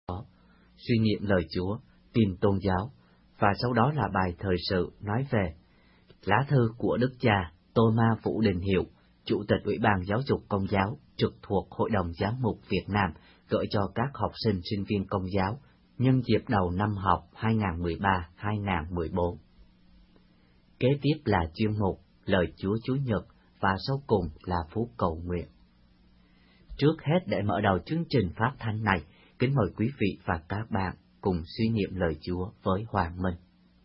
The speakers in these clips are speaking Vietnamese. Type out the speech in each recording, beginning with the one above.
suy nghiệm lời Chúa, tin tôn giáo, và sau đó là bài thời sự nói về lá thư của Đức cha Thomas Vũ Đình Hiệu, Chủ tịch Ủy ban Giáo dục Công giáo trực thuộc Hội đồng Giám mục Việt Nam, gửi cho các học sinh sinh viên Công giáo nhân dịp đầu năm học 2013-2014. Kế tiếp là chuyên mục Lời Chúa Chủ nhật và sau cùng là phút cầu nguyện. Trước hết, để mở đầu chương trình phát thanh này, kính mời quý vị và các bạn cùng suy niệm lời Chúa với Hoàng Minh.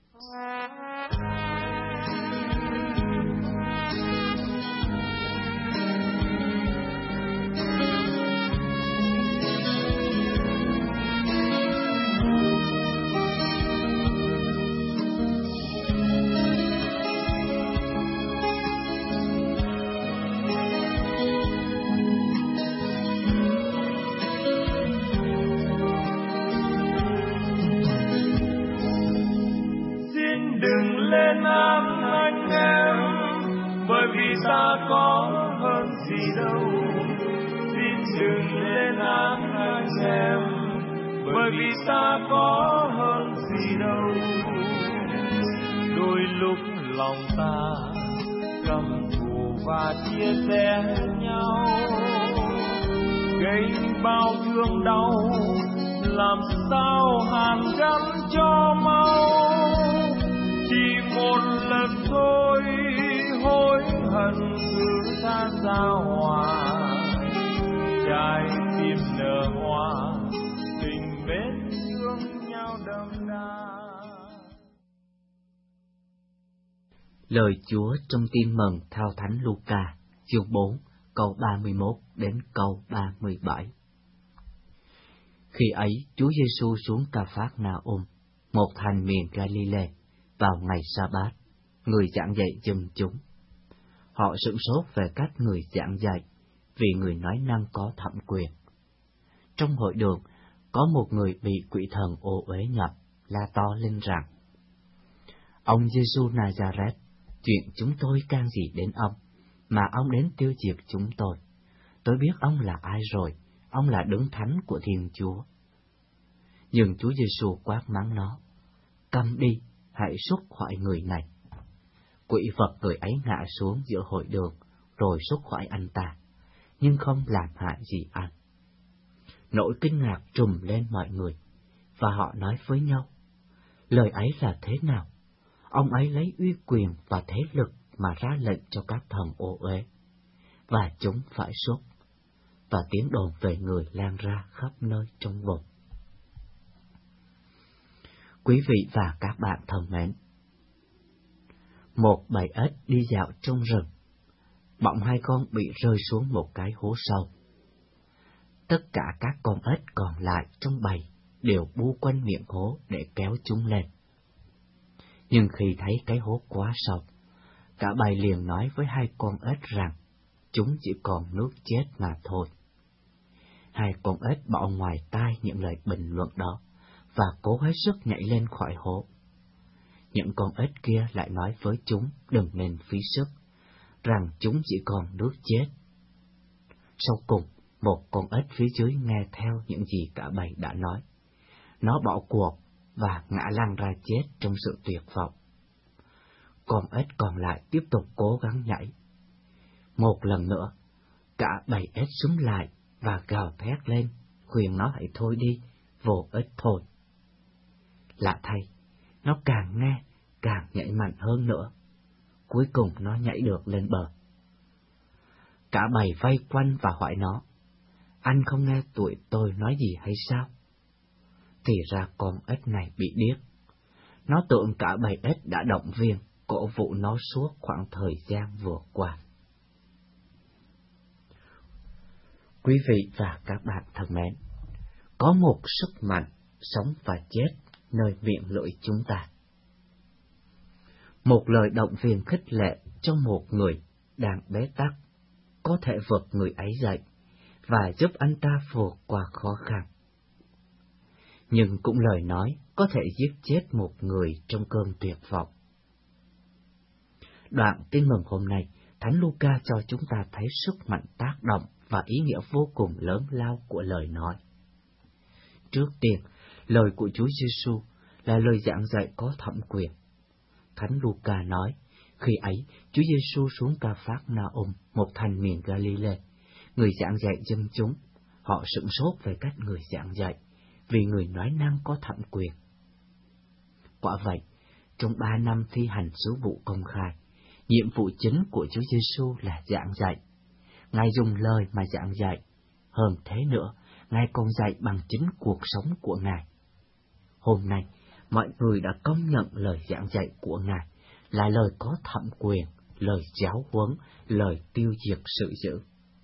Ta có hơn gì đâu, xin đừng lên án anh em, bởi vì ta có hơn gì đâu. Đôi lúc lòng ta căm thù và chia rẽ nhau, gây bao thương đau, làm sao hàn gắn cho mau. Chỉ một lần thôi hối hận cứ tha ra hòa, trái tim nở hoa, tình mến thương nhau đậm đà. Lời Chúa trong Tin mừng theo Thánh Luca, chương 4, câu 31 đến câu 37. Khi ấy, Chúa Giêsu xuống Ca-phác-na-um, một thành miền Ga-li-lê, vào ngày Sa-bát, người giảng dạy dân chúng. Họ sửng sốt về cách người giảng dạy, vì người nói năng có thẩm quyền. Trong hội đường, có một người bị quỷ thần ô uế nhập, la to lên rằng: Ông Giêsu Nazareth, chuyện chúng tôi can gì đến ông, mà ông đến tiêu diệt chúng tôi? Tôi biết ông là ai rồi, ông là Đấng Thánh của Thiên Chúa. Nhưng Chúa Giêsu quát mắng nó: Câm đi, hãy xuất khỏi người này. Quỷ vật người ấy ngã xuống giữa hội đường, rồi xuất khỏi anh ta, nhưng không làm hại gì anh. Nỗi kinh ngạc trùm lên mọi người, và họ nói với nhau: lời ấy là thế nào? Ông ấy lấy uy quyền và thế lực mà ra lệnh cho các thần ô uế, và chúng phải xuất. Và tiếng đồn về người lan ra khắp nơi trong vùng. Quý vị và các bạn thân mến, một bầy ếch đi dạo trong rừng, bỗng hai con bị rơi xuống một cái hố sâu. Tất cả các con ếch còn lại trong bầy đều bu quanh miệng hố để kéo chúng lên. Nhưng khi thấy cái hố quá sâu, cả bầy liền nói với hai con ếch rằng chúng chỉ còn nước chết mà thôi. Hai con ếch bỏ ngoài tai những lời bình luận đó và cố hết sức nhảy lên khỏi hố. Những con ếch kia lại nói với chúng đừng nên phí sức, rằng chúng chỉ còn nước chết. Sau cùng, một con ếch phía dưới nghe theo những gì cả bầy đã nói. Nó bỏ cuộc và ngã lăn ra chết trong sự tuyệt vọng. Con ếch còn lại tiếp tục cố gắng nhảy. Một lần nữa, cả bầy ếch xúm lại và gào thét lên, khuyên nó hãy thôi đi, vô ích thôi. Lạ thay, nó càng nghe, càng nhảy mạnh hơn nữa. Cuối cùng nó nhảy được lên bờ. Cả bầy vây quanh và hỏi nó: Anh không nghe tụi tôi nói gì hay sao? Thì ra con ếch này bị điếc. Nó tưởng cả bầy ếch đã động viên, cổ vũ nó suốt khoảng thời gian vừa qua. Quý vị và các bạn thân mến, có một sức mạnh sống và chết nơi miệng lưỡi chúng ta. Một lời động viên khích lệ cho một người đang bế tắc có thể vực người ấy dậy và giúp anh ta vượt qua khó khăn. Nhưng cũng lời nói có thể giết chết một người trong cơn tuyệt vọng. Đoạn Tin mừng hôm nay, Thánh Luca cho chúng ta thấy sức mạnh tác động và ý nghĩa vô cùng lớn lao của lời nói. Trước tiên, lời của Chúa Giêsu là lời giảng dạy có thẩm quyền. Thánh Luca nói, khi ấy Chúa Giêsu xuống Ca-phác-na-um, một thành miền Ga-li-lê. Người giảng dạy dân chúng, họ sửng sốt về cách người giảng dạy, vì người nói năng có thẩm quyền. Quả vậy, trong 3 năm thi hành sứ vụ công khai, nhiệm vụ chính của Chúa Giêsu là giảng dạy. Ngài dùng lời mà giảng dạy. Hơn thế nữa, Ngài còn dạy bằng chính cuộc sống của Ngài. Hôm nay, mọi người đã công nhận lời giảng dạy của Ngài là lời có thẩm quyền, lời giáo huấn, lời tiêu diệt sự dữ.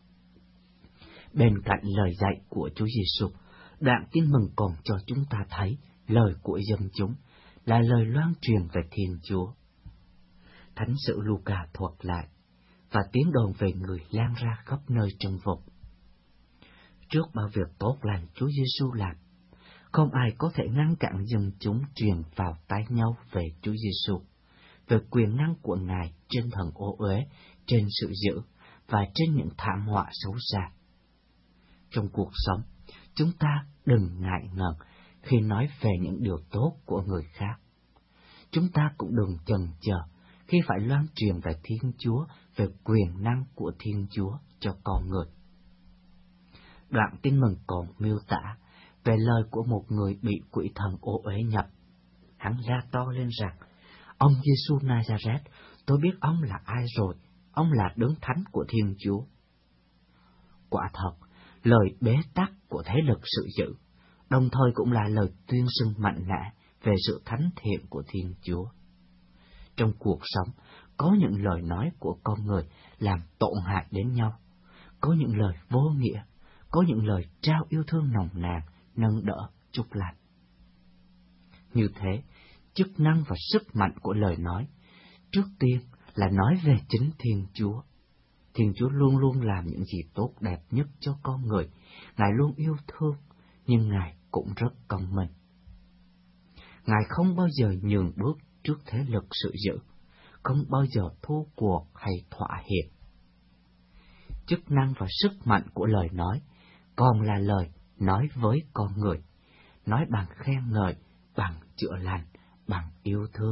Bên cạnh lời dạy của Chúa Giêsu, đoạn Tin Mừng còn cho chúng ta thấy lời của dân chúng là lời loan truyền về Thiên Chúa. Thánh sử Luca thuật lại, và tiếng đồn về người lan ra khắp nơi trong vùng. Trước bao việc tốt lành Chúa Giêsu làm, không ai có thể ngăn cản dân chúng truyền vào tai nhau về Chúa Giêsu, về quyền năng của Ngài trên thần ô uế, trên sự dữ và trên những thảm họa xấu xa. Trong cuộc sống, chúng ta đừng ngại ngần khi nói về những điều tốt của người khác. Chúng ta cũng đừng chần chờ khi phải loan truyền về Thiên Chúa, về quyền năng của Thiên Chúa cho con người. Đoạn Tin Mừng còn miêu tả về lời của một người bị quỷ thần ô uế nhập. Hắn la to lên rằng, ông Giêsu Nazareth, tôi biết ông là ai rồi, ông là đấng thánh của Thiên Chúa. Quả thật, lời bế tắc của thế lực sự dữ, đồng thời cũng là lời tuyên xưng mạnh mẽ về sự thánh thiện của Thiên Chúa. Trong cuộc sống, có những lời nói của con người làm tổn hại đến nhau, có những lời vô nghĩa, có những lời trao yêu thương nồng nàn, nâng đỡ, chúc lành. Như thế, chức năng và sức mạnh của lời nói, trước tiên là nói về chính Thiên Chúa. Thiên Chúa luôn luôn làm những gì tốt đẹp nhất cho con người. Ngài luôn yêu thương, nhưng Ngài cũng rất công minh. Ngài không bao giờ nhường bước trước thế lực sự dữ, không bao giờ thua cuộc hay thỏa hiệp. Chức năng và sức mạnh của lời nói còn là lời nói với con người, nói bằng khen ngợi, bằng chữa lành, bằng yêu thương.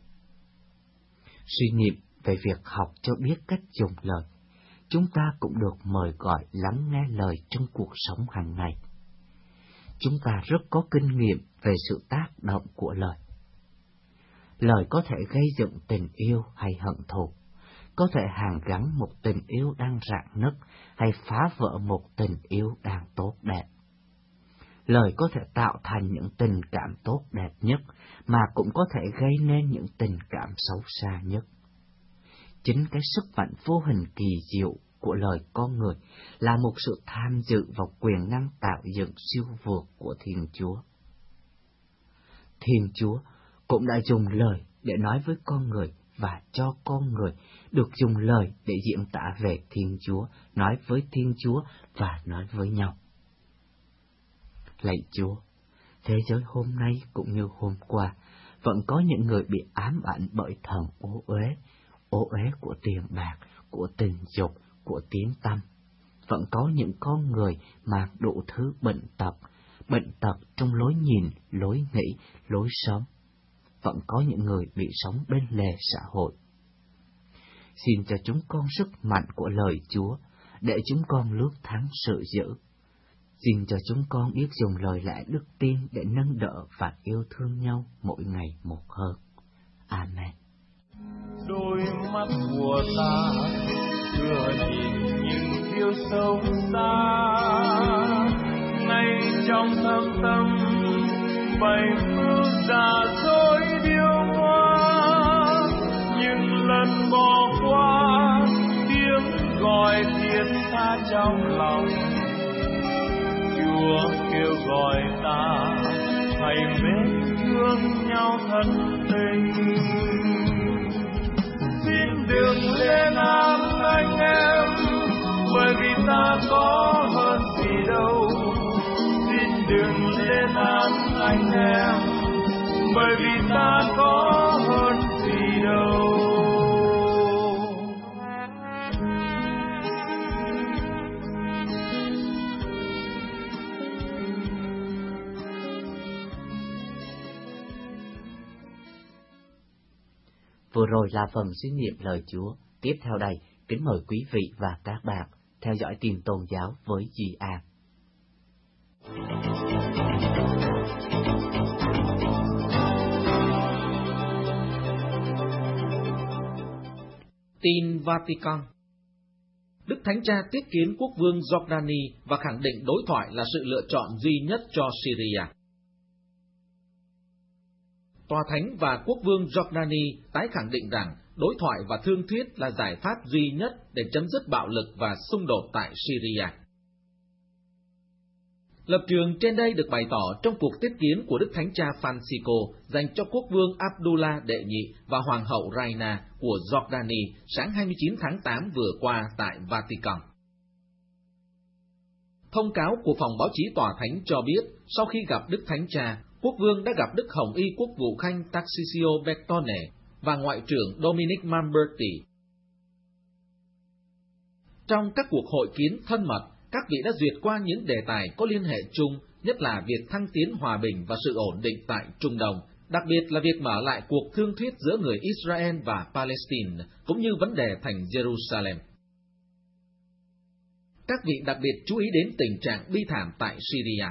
Suy nghiệm về việc học cho biết cách dùng lời, chúng ta cũng được mời gọi lắng nghe lời trong cuộc sống hàng ngày. Chúng ta rất có kinh nghiệm về sự tác động của lời. Lời có thể gây dựng tình yêu hay hận thù, có thể hàn gắn một tình yêu đang rạn nứt hay phá vỡ một tình yêu đang tốt đẹp. Lời có thể tạo thành những tình cảm tốt đẹp nhất, mà cũng có thể gây nên những tình cảm xấu xa nhất. Chính cái sức mạnh vô hình kỳ diệu của lời con người là một sự tham dự vào quyền năng tạo dựng siêu vượt của Thiên Chúa. Thiên Chúa cũng đã dùng lời để nói với con người và cho con người được dùng lời để diễn tả về Thiên Chúa, nói với Thiên Chúa và nói với nhau. Lạy Chúa, thế giới hôm nay cũng như hôm qua, vẫn có những người bị ám ảnh bởi thần ô uế của tiền bạc, của tình dục, của tiếng tăm. Vẫn có những con người mang đủ thứ bệnh tật trong lối nhìn, lối nghĩ, lối sống. Vẫn có những người bị sống bên lề xã hội. Xin cho chúng con sức mạnh của lời Chúa, để chúng con lướt thắng sự dữ. Xin cho chúng con biết dùng lời lẽ đức tin để nâng đỡ và yêu thương nhau mỗi ngày một hơn. Amen. Đôi mắt của ta thừa nhìn những điều sâu xa, ngay trong thâm tâm bày bước giả dối điêu hoa. Nhưng lần bỏ qua tiếng gọi thiết tha trong lòng, Chúa kêu gọi ta hãy mến thương nhau thật tình. Xin đừng lên án anh em, bởi vì ta có hơn gì đâu. Xin đừng lên án anh em, bởi vì ta có hơn gì đâu. Vừa rồi là phần suy niệm lời Chúa. Tiếp theo đây, kính mời quý vị và các bạn theo dõi Tìm Tôn Giáo với Duy An. Tin Vatican. Đức Thánh Cha tiếp kiến quốc vương Jordani và khẳng định đối thoại là sự lựa chọn duy nhất cho Syria. Tòa Thánh và quốc vương Jordani tái khẳng định rằng đối thoại và thương thuyết là giải pháp duy nhất để chấm dứt bạo lực và xung đột tại Syria. Lập trường trên đây được bày tỏ trong cuộc tiếp kiến của Đức Thánh Cha Francisco dành cho quốc vương Abdullah đệ nhị và hoàng hậu Raina của Jordani sáng 29 tháng 8 vừa qua tại Vatican. Thông cáo của phòng báo chí Tòa Thánh cho biết, sau khi gặp Đức Thánh Cha, quốc vương đã gặp Đức Hồng Y Quốc vụ Khanh Tarcisio Bertone và Ngoại trưởng Dominic Mamberti. Trong các cuộc hội kiến thân mật, các vị đã duyệt qua những đề tài có liên hệ chung, nhất là việc thăng tiến hòa bình và sự ổn định tại Trung Đông, đặc biệt là việc mở lại cuộc thương thuyết giữa người Israel và Palestine, cũng như vấn đề thành Jerusalem. Các vị đặc biệt chú ý đến tình trạng bi thảm tại Syria.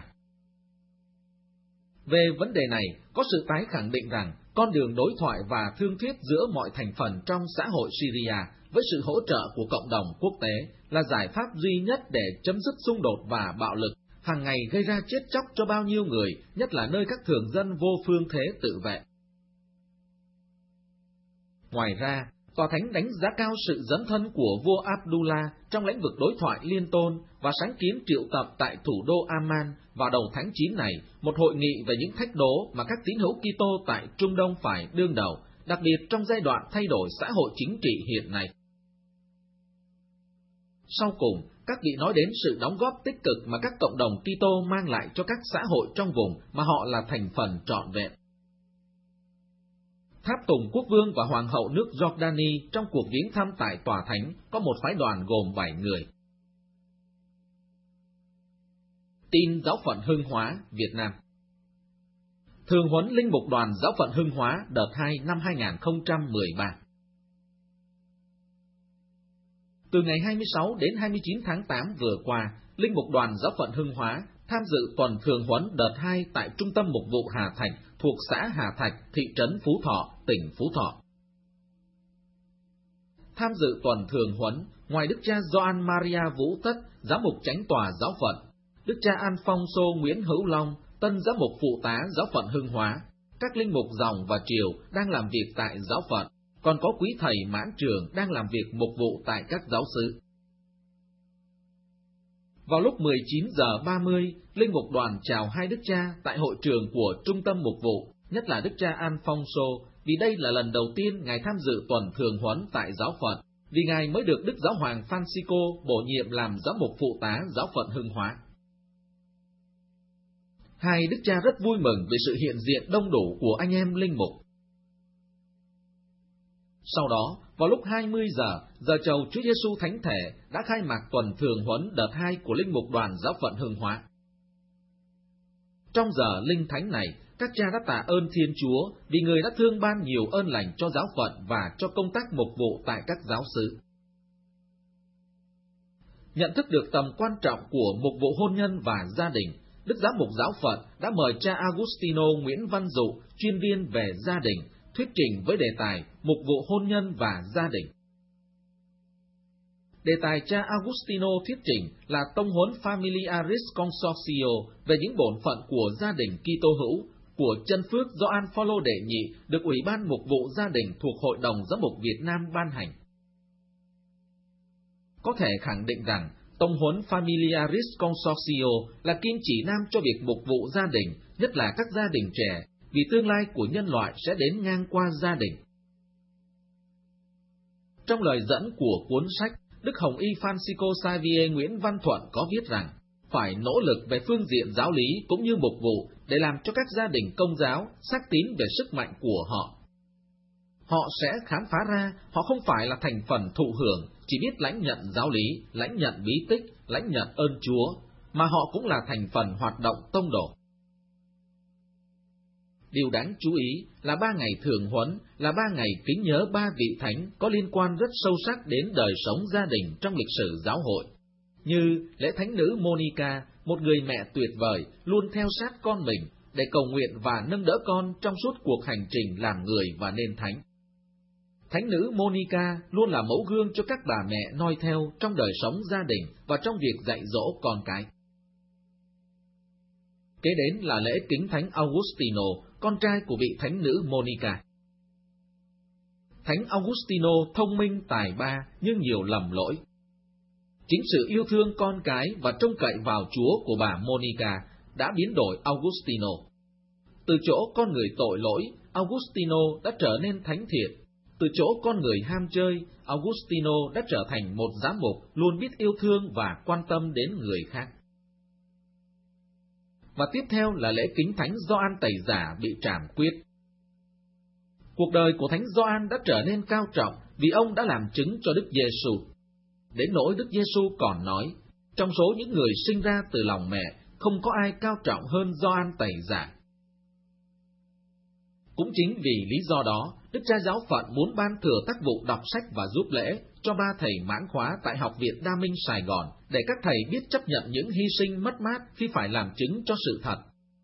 Về vấn đề này, có sự tái khẳng định rằng con đường đối thoại và thương thuyết giữa mọi thành phần trong xã hội Syria với sự hỗ trợ của cộng đồng quốc tế là giải pháp duy nhất để chấm dứt xung đột và bạo lực hàng ngày gây ra chết chóc cho bao nhiêu người, nhất là nơi các thường dân vô phương thế tự vệ. Ngoài ra, Tòa Thánh đánh giá cao sự dấn thân của vua Abdullah trong lĩnh vực đối thoại liên tôn và sáng kiến triệu tập tại thủ đô Amman vào đầu tháng 9 này một hội nghị về những thách đố mà các tín hữu Kitô tại Trung Đông phải đương đầu, đặc biệt trong giai đoạn thay đổi xã hội chính trị hiện nay. Sau cùng, các vị nói đến sự đóng góp tích cực mà các cộng đồng Kitô mang lại cho các xã hội trong vùng mà họ là thành phần trọn vẹn. Tháp tùng quốc vương và hoàng hậu nước Jordani trong cuộc viếng thăm tại Tòa Thánh có một phái đoàn gồm 7 người. Tin Giáo phận Hưng Hóa, Việt Nam. Thường huấn linh mục đoàn Giáo phận Hưng Hóa đợt 2 năm 2013. Từ ngày 26 đến 29 tháng 8 vừa qua, linh mục đoàn Giáo phận Hưng Hóa tham dự tuần thường huấn đợt 2 tại Trung tâm Mục vụ Hà Thạch thuộc xã Hà Thạch, thị trấn Phú Thọ, tỉnh Phú Thọ. Tham dự tuần thường huấn, ngoài Đức cha Gioan Maria Vũ Tất, giám mục chánh tòa giáo phận, Đức cha Alfonso Nguyễn Hữu Long, tân giám mục phụ tá Giáo phận Hưng Hóa, các linh mục dòng và triều đang làm việc tại giáo phận, còn có quý thầy mãn trường đang làm việc mục vụ tại các giáo xứ. Vào lúc 19 giờ 30, linh mục đoàn chào hai đức cha tại hội trường của Trung tâm Mục vụ, nhất là đức cha Alfonso, vì đây là lần đầu tiên ngài tham dự tuần thường huấn tại giáo phận, vì ngài mới được Đức Giáo hoàng Francisco bổ nhiệm làm giám mục phụ tá Giáo phận Hưng Hóa. Hai đức cha rất vui mừng về sự hiện diện đông đủ của anh em linh mục. Sau đó, vào lúc 20 giờ, giờ chầu Chúa Giêsu Thánh Thể đã khai mạc tuần thường huấn đợt 2 của linh mục đoàn Giáo phận Hưng Hóa. Trong giờ linh thánh này, các cha đã tạ ơn Thiên Chúa vì Người đã thương ban nhiều ơn lành cho giáo phận và cho công tác mục vụ tại các giáo xứ. Nhận thức được tầm quan trọng của mục vụ hôn nhân và gia đình, Đức Giám mục giáo phận đã mời cha Agustino Nguyễn Văn Dụ, chuyên viên về gia đình, thuyết trình với đề tài mục vụ hôn nhân và gia đình. Đề tài cha Agustino thuyết trình là tông huấn Familiaris Consortio về những bổn phận của gia đình Kitô hữu của chân phước Gioan Phaolô đệ nhị được Ủy ban Mục vụ Gia đình thuộc Hội đồng Giám mục Việt Nam ban hành. Có thể khẳng định rằng tông huấn Familiaris Consortio là kim chỉ nam cho việc mục vụ gia đình, nhất là các gia đình trẻ, vì tương lai của nhân loại sẽ đến ngang qua gia đình. Trong lời dẫn của cuốn sách, Đức Hồng Y Francisco Xavier Nguyễn Văn Thuận có viết rằng, phải nỗ lực về phương diện giáo lý cũng như mục vụ để làm cho các gia đình Công giáo xác tín về sức mạnh của họ. Họ sẽ khám phá ra họ không phải là thành phần thụ hưởng, chỉ biết lãnh nhận giáo lý, lãnh nhận bí tích, lãnh nhận ơn Chúa, mà họ cũng là thành phần hoạt động tông đồ. điều đáng chú ý là 3 ngày thường huấn là 3 ngày kính nhớ 3 vị thánh có liên quan rất sâu sắc đến đời sống gia đình trong lịch sử giáo hội, như lễ thánh nữ Monica, một người mẹ tuyệt vời luôn theo sát con mình để cầu nguyện và nâng đỡ con trong suốt cuộc hành trình làm người và nên thánh. Thánh nữ Monica luôn là mẫu gương cho các bà mẹ noi theo trong đời sống gia đình và trong việc dạy dỗ con cái. Kế đến là lễ kính thánh Augustino, con trai của vị thánh nữ Monica. Thánh Augustino thông minh tài ba nhưng nhiều lầm lỗi. Chính sự yêu thương con cái và trông cậy vào Chúa của bà Monica đã biến đổi Augustino. Từ chỗ con người tội lỗi, Augustino đã trở nên thánh thiện. Từ chỗ con người ham chơi, Augustino đã trở thành một giám mục luôn biết yêu thương và quan tâm đến người khác. Và tiếp theo là lễ kính thánh Gioan Tẩy Giả bị trảm quyết. Cuộc đời của thánh Gioan đã trở nên cao trọng vì ông đã làm chứng cho Đức Giêsu. Đến nỗi Đức Giêsu còn nói, trong số những người sinh ra từ lòng mẹ, không có ai cao trọng hơn Gioan Tẩy Giả. Cũng chính vì lý do đó, Đức Cha Giáo phận muốn ban thừa tác vụ đọc sách và giúp lễ cho 3 thầy mãn khóa tại Học viện Đa Minh Sài Gòn, để các thầy biết chấp nhận những hy sinh mất mát khi phải làm chứng cho sự thật.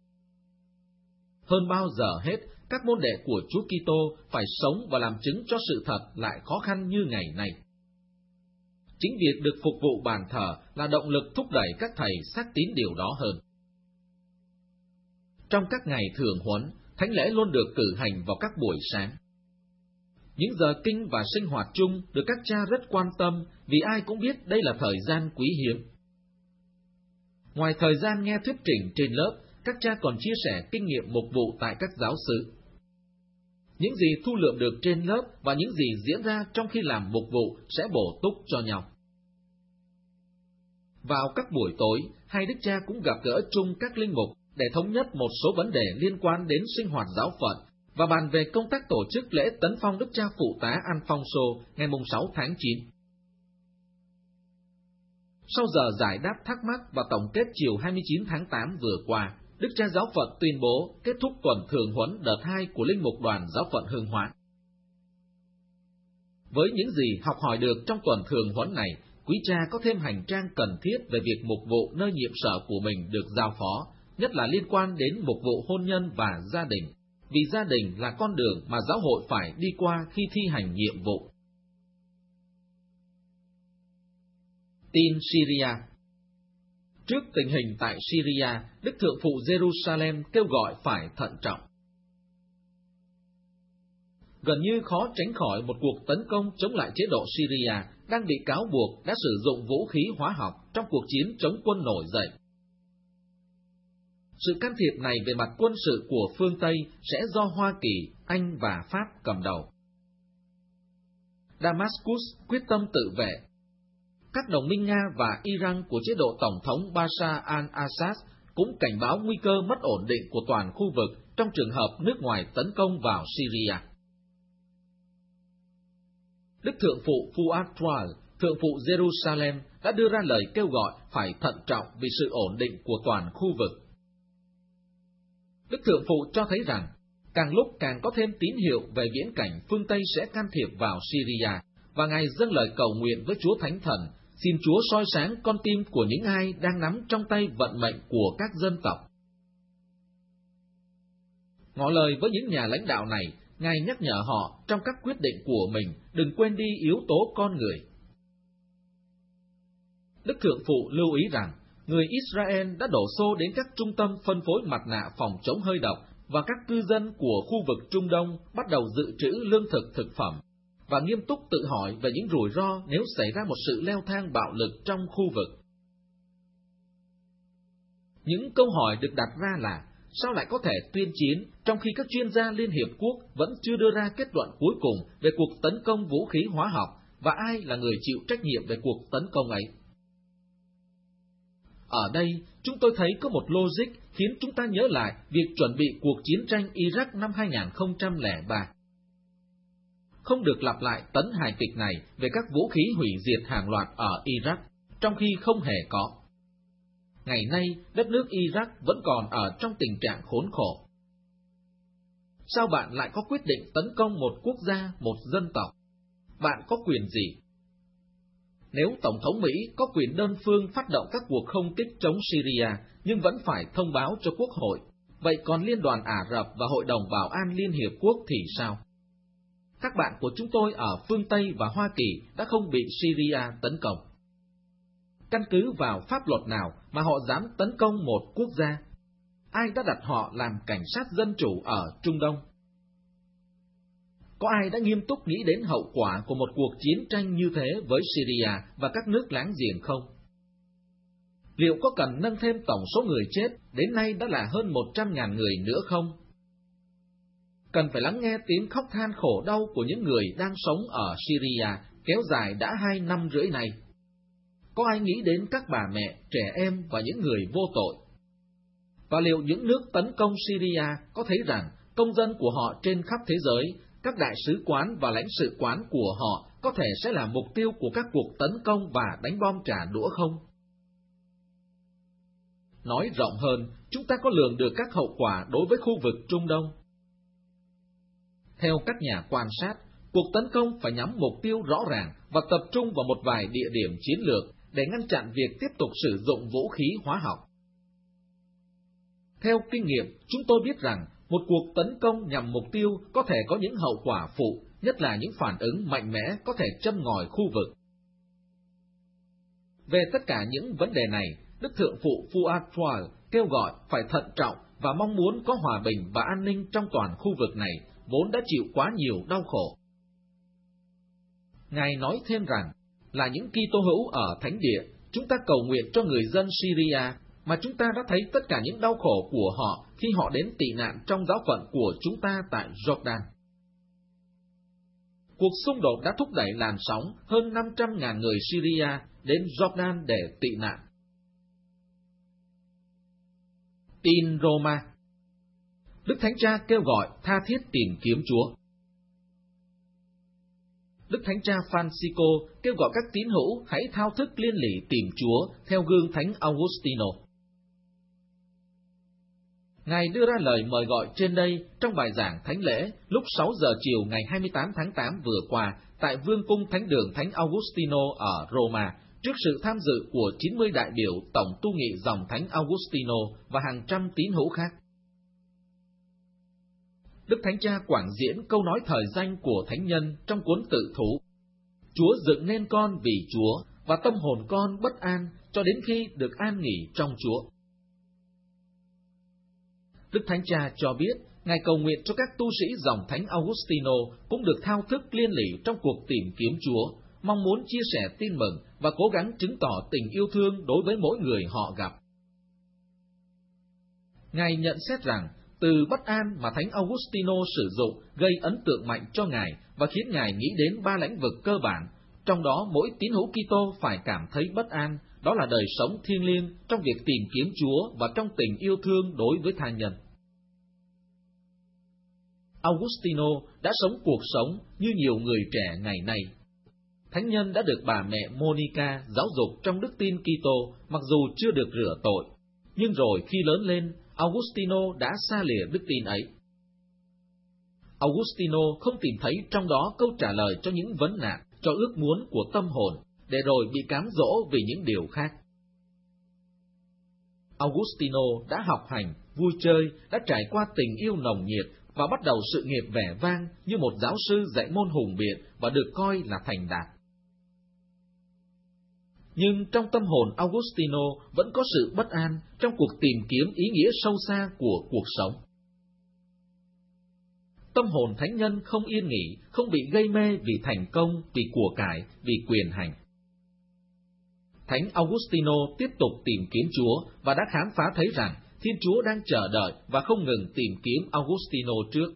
Hơn bao giờ hết, các môn đệ của Chúa Kitô phải sống và làm chứng cho sự thật lại khó khăn như ngày nay. Chính việc được phục vụ bàn thờ là động lực thúc đẩy các thầy xác tín điều đó hơn. Trong các ngày thường huấn, thánh lễ luôn được cử hành vào các buổi sáng. Những giờ kinh và sinh hoạt chung được các cha rất quan tâm vì ai cũng biết đây là thời gian quý hiếm. Ngoài thời gian nghe thuyết trình trên lớp, các cha còn chia sẻ kinh nghiệm mục vụ tại các giáo xứ. Những gì thu lượm được trên lớp và những gì diễn ra trong khi làm mục vụ sẽ bổ túc cho nhau. Vào các buổi tối, hai đức cha cũng gặp gỡ chung các linh mục để thống nhất một số vấn đề liên quan đến sinh hoạt giáo phận và bàn về công tác tổ chức lễ tấn phong Đức Cha Phụ tá Alfonso ngày 6 tháng 9. Sau giờ giải đáp thắc mắc và tổng kết chiều 29 tháng 8 vừa qua, Đức Cha Giáo phận tuyên bố kết thúc tuần thường huấn đợt 2 của Linh mục đoàn Giáo phận Hương Hóa. Với những gì học hỏi được trong tuần thường huấn này, quý cha có thêm hành trang cần thiết về việc mục vụ nơi nhiệm sở của mình được giao phó, nhất là liên quan đến mục vụ hôn nhân và gia đình, vì gia đình là con đường mà giáo hội phải đi qua khi thi hành nhiệm vụ. Tin Syria. Trước tình hình tại Syria, Đức Thượng phụ Jerusalem kêu gọi phải thận trọng. Gần như khó tránh khỏi một cuộc tấn công chống lại chế độ Syria đang bị cáo buộc đã sử dụng vũ khí hóa học trong cuộc chiến chống quân nổi dậy. Sự can thiệp này về mặt quân sự của phương Tây sẽ do Hoa Kỳ, Anh và Pháp cầm đầu. Damascus quyết tâm tự vệ. Các đồng minh Nga và Iran của chế độ Tổng thống Bashar al-Assad cũng cảnh báo nguy cơ mất ổn định của toàn khu vực trong trường hợp nước ngoài tấn công vào Syria. Đức Thượng phụ Fuad Tual, Thượng phụ Jerusalem đã đưa ra lời kêu gọi phải thận trọng vì sự ổn định của toàn khu vực. Đức Thượng phụ cho thấy rằng, càng lúc càng có thêm tín hiệu về viễn cảnh phương Tây sẽ can thiệp vào Syria, và Ngài dâng lời cầu nguyện với Chúa Thánh Thần, xin Chúa soi sáng con tim của những ai đang nắm trong tay vận mệnh của các dân tộc. Ngỏ lời với những nhà lãnh đạo này, Ngài nhắc nhở họ trong các quyết định của mình đừng quên đi yếu tố con người. Đức Thượng phụ lưu ý rằng, người Israel đã đổ xô đến các trung tâm phân phối mặt nạ phòng chống hơi độc và các cư dân của khu vực Trung Đông bắt đầu dự trữ lương thực thực phẩm, và nghiêm túc tự hỏi về những rủi ro nếu xảy ra một sự leo thang bạo lực trong khu vực. Những câu hỏi được đặt ra là, sao lại có thể tuyên chiến trong khi các chuyên gia Liên Hiệp Quốc vẫn chưa đưa ra kết luận cuối cùng về cuộc tấn công vũ khí hóa học, và ai là người chịu trách nhiệm về cuộc tấn công ấy? Ở đây, chúng tôi thấy có một logic khiến chúng ta nhớ lại việc chuẩn bị cuộc chiến tranh Iraq năm 2003. Không được lặp lại tấn hài kịch này về các vũ khí hủy diệt hàng loạt ở Iraq, trong khi không hề có. Ngày nay, đất nước Iraq vẫn còn ở trong tình trạng khốn khổ. sao bạn lại có quyết định tấn công một quốc gia, một dân tộc? Bạn có quyền gì? Nếu Tổng thống Mỹ có quyền đơn phương phát động các cuộc không kích chống Syria, nhưng vẫn phải thông báo cho Quốc hội, vậy còn Liên đoàn Ả Rập và Hội đồng Bảo an Liên Hiệp Quốc thì sao? Các bạn của chúng tôi ở phương Tây và Hoa Kỳ đã không bị Syria tấn công. Căn cứ vào pháp luật nào mà họ dám tấn công một quốc gia? Ai đã đặt họ làm cảnh sát dân chủ ở Trung Đông? Có ai đã nghiêm túc nghĩ đến hậu quả của một cuộc chiến tranh như thế với Syria và các nước láng giềng không? Liệu có cần nâng thêm tổng số người chết đến nay đã là hơn 100.000 người nữa không? Cần phải lắng nghe tiếng khóc than khổ đau của những người đang sống ở Syria kéo dài đã 2 năm rưỡi này. Có ai nghĩ đến các bà mẹ, trẻ em và những người vô tội? Và liệu những nước tấn công Syria có thấy rằng công dân của họ trên khắp thế giới, các đại sứ quán và lãnh sự quán của họ có thể sẽ là mục tiêu của các cuộc tấn công và đánh bom trả đũa không? Nói rộng hơn, chúng ta có lường được các hậu quả đối với khu vực Trung Đông. Theo các nhà quan sát, cuộc tấn công phải nhắm mục tiêu rõ ràng và tập trung vào một vài địa điểm chiến lược để ngăn chặn việc tiếp tục sử dụng vũ khí hóa học. Theo kinh nghiệm, chúng tôi biết rằng một cuộc tấn công nhằm mục tiêu có thể có những hậu quả phụ, nhất là những phản ứng mạnh mẽ có thể châm ngòi khu vực. Về tất cả những vấn đề này, Đức Thượng phụ Fuad Fuad kêu gọi phải thận trọng và mong muốn có hòa bình và an ninh trong toàn khu vực này, vốn đã chịu quá nhiều đau khổ. Ngài nói thêm rằng, là những Kitô hữu ở Thánh Địa, chúng ta cầu nguyện cho người dân Syria, mà chúng ta đã thấy tất cả những đau khổ của họ khi họ đến tị nạn trong giáo phận của chúng ta tại Jordan. Cuộc xung đột đã thúc đẩy làn sóng hơn 500.000 người Syria đến Jordan để tị nạn. Tin Roma. Đức Thánh Cha kêu gọi tha thiết tìm kiếm Chúa. Đức Thánh Cha Francisco kêu gọi các tín hữu hãy thao thức liên lỉ tìm Chúa theo gương Thánh Augustino. Ngài đưa ra lời mời gọi trên đây trong bài giảng thánh lễ lúc 6 giờ chiều ngày 28 tháng 8 vừa qua tại Vương cung Thánh đường Thánh Augustino ở Roma, trước sự tham dự của 90 đại biểu tổng tu nghị dòng Thánh Augustino và hàng trăm tín hữu khác. Đức Thánh Cha quảng diễn câu nói thời danh của Thánh nhân trong cuốn tự thú: Chúa dựng nên con vì Chúa, và tâm hồn con bất an cho đến khi được an nghỉ trong Chúa. Đức Thánh Cha cho biết, Ngài cầu nguyện cho các tu sĩ dòng Thánh Augustino cũng được thao thức liên lỉ trong cuộc tìm kiếm Chúa, mong muốn chia sẻ tin mừng và cố gắng chứng tỏ tình yêu thương đối với mỗi người họ gặp. Ngài nhận xét rằng, từ bất an mà Thánh Augustino sử dụng gây ấn tượng mạnh cho Ngài và khiến Ngài nghĩ đến 3 lĩnh vực cơ bản, trong đó mỗi tín hữu Kitô phải cảm thấy bất an, đó là đời sống thiêng liêng trong việc tìm kiếm Chúa và trong tình yêu thương đối với tha nhân. Augustino đã sống cuộc sống như nhiều người trẻ ngày nay. Thánh nhân đã được bà mẹ Monica giáo dục trong đức tin Kitô, mặc dù chưa được rửa tội, nhưng rồi khi lớn lên, Augustino đã xa lìa đức tin ấy. Augustino không tìm thấy trong đó câu trả lời cho những vấn nạn, cho ước muốn của tâm hồn, để rồi bị cám dỗ vì những điều khác. Augustino đã học hành, vui chơi, đã trải qua tình yêu nồng nhiệt và bắt đầu sự nghiệp vẻ vang như một giáo sư dạy môn hùng biện và được coi là thành đạt. Nhưng trong tâm hồn Augustino vẫn có sự bất an trong cuộc tìm kiếm ý nghĩa sâu xa của cuộc sống. Tâm hồn thánh nhân không yên nghỉ, không bị gây mê vì thành công, vì của cải, vì quyền hành. Thánh Augustino tiếp tục tìm kiếm Chúa và đã khám phá thấy rằng Thiên Chúa đang chờ đợi và không ngừng tìm kiếm Augustino trước.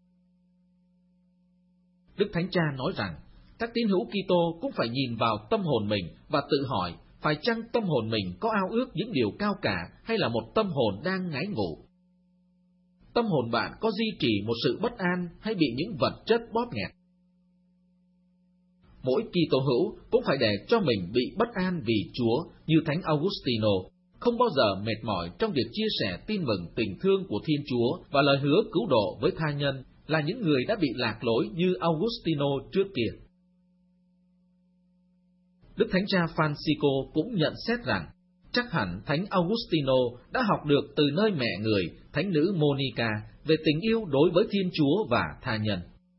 Đức Thánh Cha nói rằng, các tín hữu Kitô cũng phải nhìn vào tâm hồn mình và tự hỏi, phải chăng tâm hồn mình có ao ước những điều cao cả hay là một tâm hồn đang ngái ngủ? Tâm hồn bạn có duy trì một sự bất an hay bị những vật chất bóp nghẹt? Mỗi Kitô hữu cũng phải để cho mình bị bất an vì Chúa như Thánh Augustino, không bao giờ mệt mỏi trong việc chia sẻ tin mừng tình thương của Thiên Chúa và lời hứa cứu độ với tha nhân là những người đã bị lạc lối như Augustino trước kia. Đức Thánh Cha Francisco cũng nhận xét rằng, chắc hẳn Thánh Augustino đã học được từ nơi mẹ người, Thánh nữ Monica, về tình yêu đối với Thiên Chúa và tha nhân.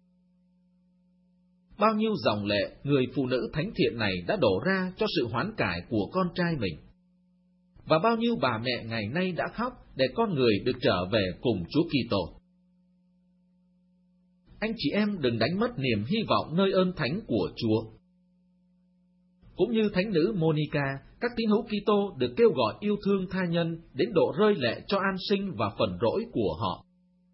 Bao nhiêu dòng lệ người phụ nữ thánh thiện này đã đổ ra cho sự hoán cải của con trai mình. Và bao nhiêu bà mẹ ngày nay đã khóc để con người được trở về cùng Chúa Kitô. Anh chị em đừng đánh mất niềm hy vọng nơi ơn thánh của Chúa. Cũng như Thánh nữ Monica, các tín hữu Kitô được kêu gọi yêu thương tha nhân đến độ rơi lệ cho an sinh và phần rỗi của họ.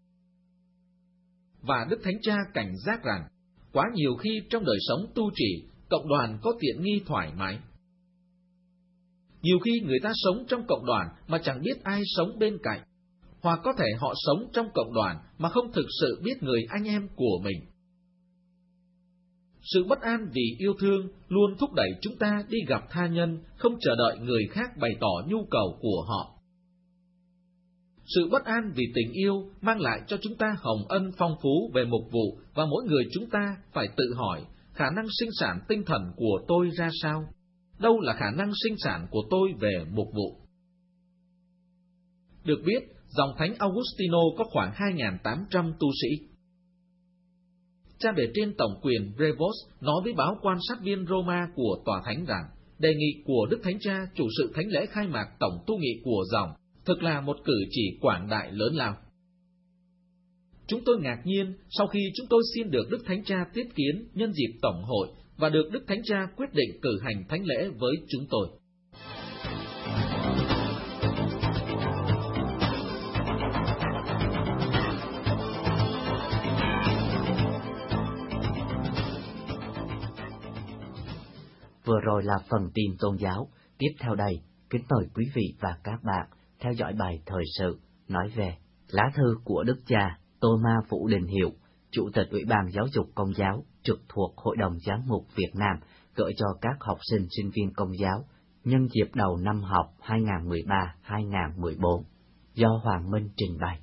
Và Đức Thánh Cha cảnh giác rằng, quá nhiều khi trong đời sống tu trì, cộng đoàn có tiện nghi thoải mái. Nhiều khi người ta sống trong cộng đoàn mà chẳng biết ai sống bên cạnh, hoặc có thể họ sống trong cộng đoàn mà không thực sự biết người anh em của mình. Sự bất an vì yêu thương luôn thúc đẩy chúng ta đi gặp tha nhân, không chờ đợi người khác bày tỏ nhu cầu của họ. Sự bất an vì tình yêu mang lại cho chúng ta hồng ân phong phú về mục vụ, và mỗi người chúng ta phải tự hỏi, khả năng sinh sản tinh thần của tôi ra sao? Đâu là khả năng sinh sản của tôi về mục vụ? Được biết, dòng Thánh Augustino có khoảng 2.800 tu sĩ. Cha bề trên tổng quyền Prevost nói với báo quan sát viên Roma của tòa thánh rằng, đề nghị của Đức Thánh Cha chủ sự thánh lễ khai mạc tổng tu nghị của dòng thực là một cử chỉ quảng đại lớn lao. Chúng tôi ngạc nhiên sau khi chúng tôi xin được Đức Thánh Cha tiếp kiến nhân dịp tổng hội và được Đức Thánh Cha quyết định cử hành thánh lễ với chúng tôi. Vừa rồi là phần tin tôn giáo. Tiếp theo đây, kính mời quý vị và các bạn theo dõi bài thời sự nói về lá thư của Đức Cha Thomas Vũ Đình Hiệu, Chủ tịch Ủy ban Giáo dục Công giáo trực thuộc Hội đồng Giám mục Việt Nam, gửi cho các học sinh sinh viên Công giáo nhân dịp đầu năm học 2013-2014, do Hoàng Minh trình bày.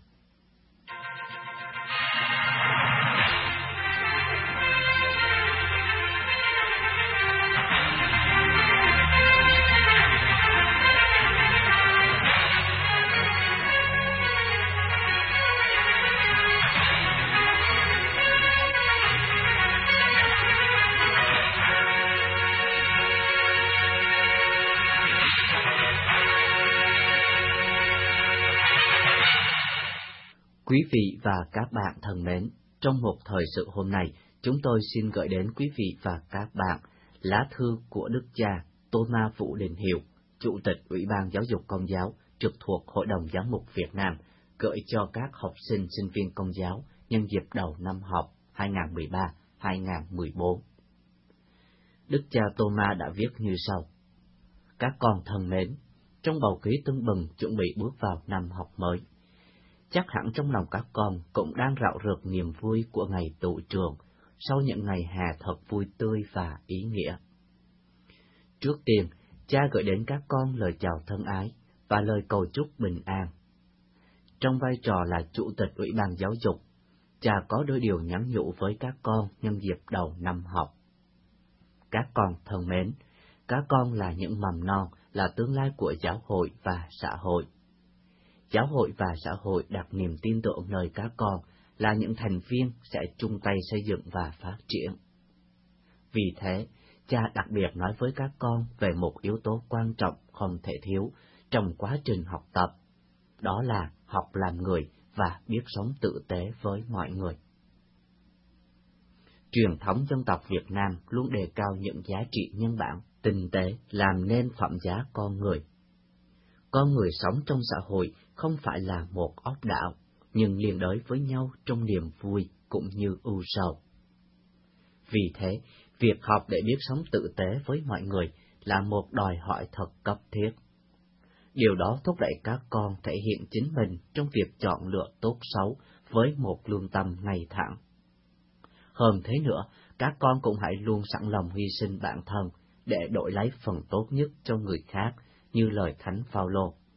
Quý vị và các bạn thân mến, trong một thời sự hôm nay, chúng tôi xin gửi đến quý vị và các bạn lá thư của Đức Cha Thomas Vũ Đình Hiệu, Chủ tịch Ủy ban Giáo dục Công giáo trực thuộc Hội đồng Giám mục Việt Nam, gửi cho các học sinh sinh viên Công giáo nhân dịp đầu năm học 2013-2014. Đức Cha Thomas đã viết như sau: Các con thân mến, trong bầu khí tưng bừng chuẩn bị bước vào năm học mới, chắc hẳn trong lòng các con cũng đang rạo rực niềm vui của ngày tụ trường sau những ngày hè thật vui tươi và ý nghĩa. Trước tiên, cha gửi đến các con lời chào thân ái và lời cầu chúc bình an. Trong vai trò là Chủ tịch Ủy ban Giáo dục, cha có đôi điều nhắn nhủ với các con nhân dịp đầu năm học. Các con thân mến, các con là những mầm non, là tương lai của giáo hội và xã hội. Giáo hội và xã hội đặt niềm tin tưởng nơi các con là những thành viên sẽ chung tay xây dựng và phát triển. Vì thế, cha đặc biệt nói với các con về một yếu tố quan trọng không thể thiếu trong quá trình học tập, đó là học làm người và biết sống tử tế với mọi người. Truyền thống dân tộc Việt Nam luôn đề cao những giá trị nhân bản, tinh tế, làm nên phẩm giá con người. Con người sống trong xã hội không phải là một ốc đảo, nhưng liên đới với nhau trong niềm vui cũng như ưu sầu. Vì thế, việc học để biết sống tử tế với mọi người là một đòi hỏi thật cấp thiết. Điều đó thúc đẩy các con thể hiện chính mình trong việc chọn lựa tốt xấu với một lương tâm ngay thẳng. Hơn thế nữa, các con cũng hãy luôn sẵn lòng hy sinh bản thân để đổi lấy phần tốt nhất cho người khác, như lời Thánh Phaolô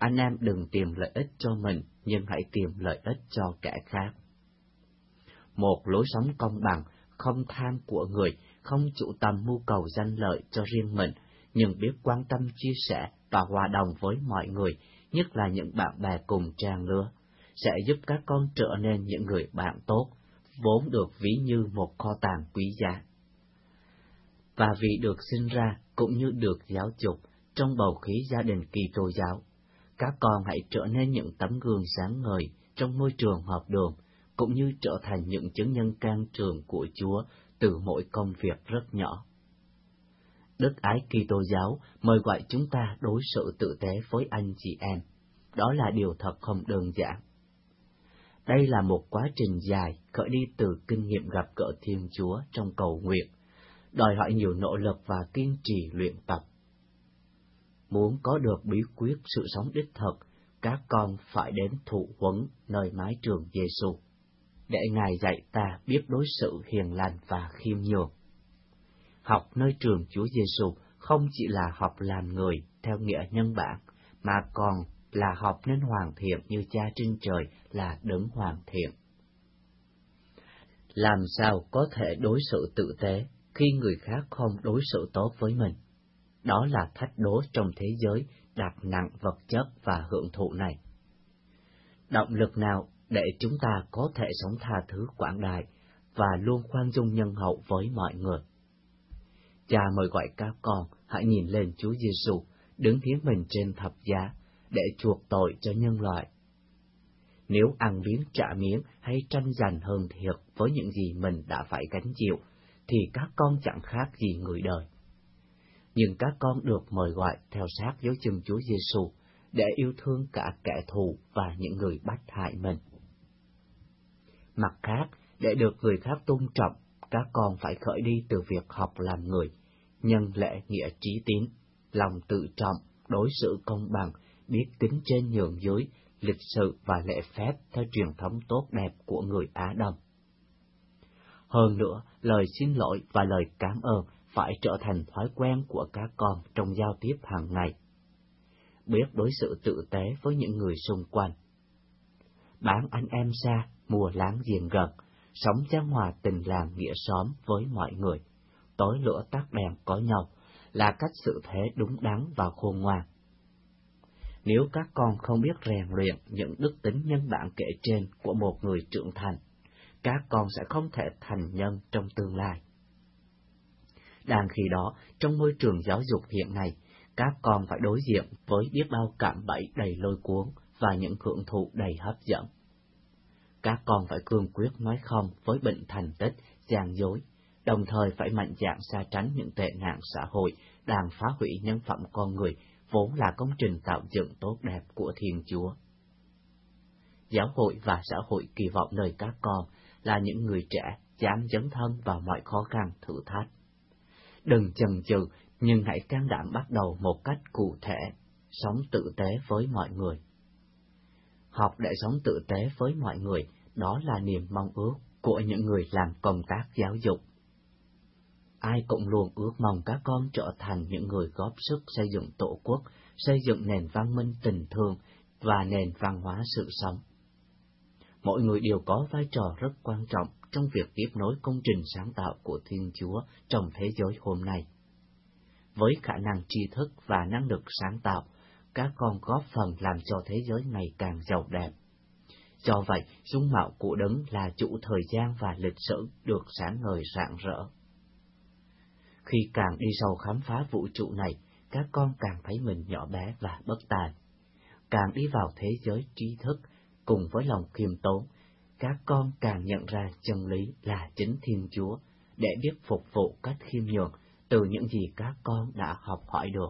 Anh em đừng tìm lợi ích cho mình, nhưng hãy tìm lợi ích cho kẻ khác. Một lối sống công bằng, không tham của người, không chủ tâm mưu cầu danh lợi cho riêng mình, nhưng biết quan tâm chia sẻ và hòa đồng với mọi người, nhất là những bạn bè cùng trang lứa, sẽ giúp các con trở nên những người bạn tốt, vốn được ví như một kho tàng quý giá. Và vì được sinh ra cũng như được giáo dục trong bầu khí gia đình Kitô giáo, các con hãy trở nên những tấm gương sáng ngời trong môi trường họp đường, cũng như trở thành những chứng nhân can trường của Chúa từ mỗi công việc rất nhỏ. Đức ái Kitô giáo mời gọi chúng ta đối xử tử tế với anh chị em. Đó là điều thật không đơn giản. Đây là một quá trình dài khởi đi từ kinh nghiệm gặp gỡ Thiên Chúa trong cầu nguyện, đòi hỏi nhiều nỗ lực và kiên trì luyện tập. Muốn có được bí quyết sự sống đích thực, các con phải đến thụ huấn nơi mái trường Giêsu, để Ngài dạy ta biết đối xử hiền lành và khiêm nhường. Học nơi trường Chúa Giêsu không chỉ là học làm người theo nghĩa nhân bản, mà còn là học nên hoàn thiện như Cha trên trời là đấng hoàn thiện. Làm sao có thể đối xử tử tế khi người khác không đối xử tốt với mình? Đó là thách đố trong thế giới đặt nặng vật chất và hưởng thụ này. Động lực nào để chúng ta có thể sống tha thứ quảng đại và luôn khoan dung nhân hậu với mọi người? Cha mời gọi các con hãy nhìn lên Chúa Giêsu đứng hiến mình trên thập giá để chuộc tội cho nhân loại. Nếu ăn miếng trả miếng hay tranh giành hơn thiệt với những gì mình đã phải gánh chịu, thì các con chẳng khác gì người đời. Nhưng các con được mời gọi theo sát dấu chân Chúa Giêsu để yêu thương cả kẻ thù và những người bắt hại mình. Mặt khác, để được người khác tôn trọng, các con phải khởi đi từ việc học làm người, nhân lễ nghĩa trí tín, lòng tự trọng, đối xử công bằng, biết kính trên nhường dưới, lịch sự và lễ phép theo truyền thống tốt đẹp của người Á Đông. Hơn nữa, lời xin lỗi và lời cảm ơn phải trở thành thói quen của các con trong giao tiếp hàng ngày. Biết đối xử tử tế với những người xung quanh. Bán anh em xa, mua láng giềng gần, sống chan hòa tình làng nghĩa xóm với mọi người. Tối lửa tắt đèn có nhau là cách xử thế đúng đắn và khôn ngoan. Nếu các con không biết rèn luyện những đức tính nhân bản kể trên của một người trưởng thành, các con sẽ không thể thành nhân trong tương lai. Đang khi đó, trong môi trường giáo dục hiện nay, các con phải đối diện với biết bao cạm bẫy đầy lôi cuốn và những hưởng thụ đầy hấp dẫn. Các con phải cương quyết nói không với bệnh thành tích, gian dối, đồng thời phải mạnh dạn xa tránh những tệ nạn xã hội đang phá hủy nhân phẩm con người, vốn là công trình tạo dựng tốt đẹp của Thiên Chúa. Giáo hội và xã hội kỳ vọng nơi các con là những người trẻ dám dấn thân vào mọi khó khăn thử thách. Đừng chần chừ, nhưng hãy can đảm bắt đầu một cách cụ thể, sống tử tế với mọi người. Học để sống tử tế với mọi người, đó là niềm mong ước của những người làm công tác giáo dục. Ai cũng luôn ước mong các con trở thành những người góp sức xây dựng tổ quốc, xây dựng nền văn minh tình thương và nền văn hóa sự sống. Mỗi người đều có vai trò rất quan trọng trong việc tiếp nối công trình sáng tạo của Thiên Chúa trong thế giới hôm nay. Với khả năng tri thức và năng lực sáng tạo, các con góp phần làm cho thế giới ngày càng giàu đẹp. Do vậy, dung mạo của Đấng là chủ thời gian và lịch sử được sáng ngời rạng rỡ. Khi càng đi sâu khám phá vũ trụ này, các con càng thấy mình nhỏ bé và bất tài. Càng đi vào thế giới trí thức, cùng với lòng khiêm tốn, các con càng nhận ra chân lý là chính Thiên Chúa, để biết phục vụ cách khiêm nhường từ những gì các con đã học hỏi được.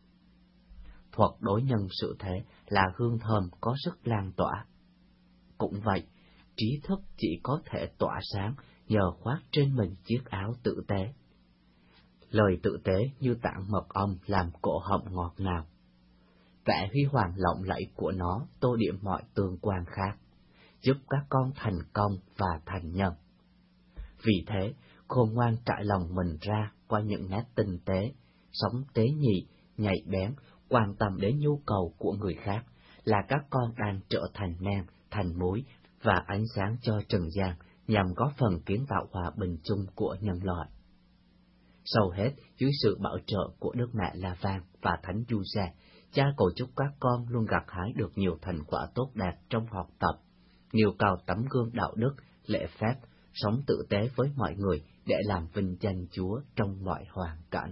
Thuật đối nhân sự thế là hương thơm có sức lan tỏa. Cũng vậy, trí thức chỉ có thể tỏa sáng nhờ khoác trên mình chiếc áo tử tế. Lời tử tế như tảng mật ong làm cổ họng ngọt ngào. Vẻ huy hoàng lộng lẫy của nó tô điểm mọi tương quan khác, giúp các con thành công và thành nhân. Vì thế, khôn ngoan trải lòng mình ra qua những nét tinh tế, sống tế nhị, nhạy bén, quan tâm đến nhu cầu của người khác, là các con đang trở thành men, thành muối và ánh sáng cho trần gian, nhằm góp phần kiến tạo hòa bình chung của nhân loại. Sau hết, dưới sự bảo trợ của Đức Mẹ La Vang và Thánh Giuse, Cha cầu chúc các con luôn gặt hái được nhiều thành quả tốt đẹp trong học tập, nêu cao tấm gương đạo đức, lễ phép, sống tử tế với mọi người để làm vinh danh Chúa trong mọi hoàn cảnh.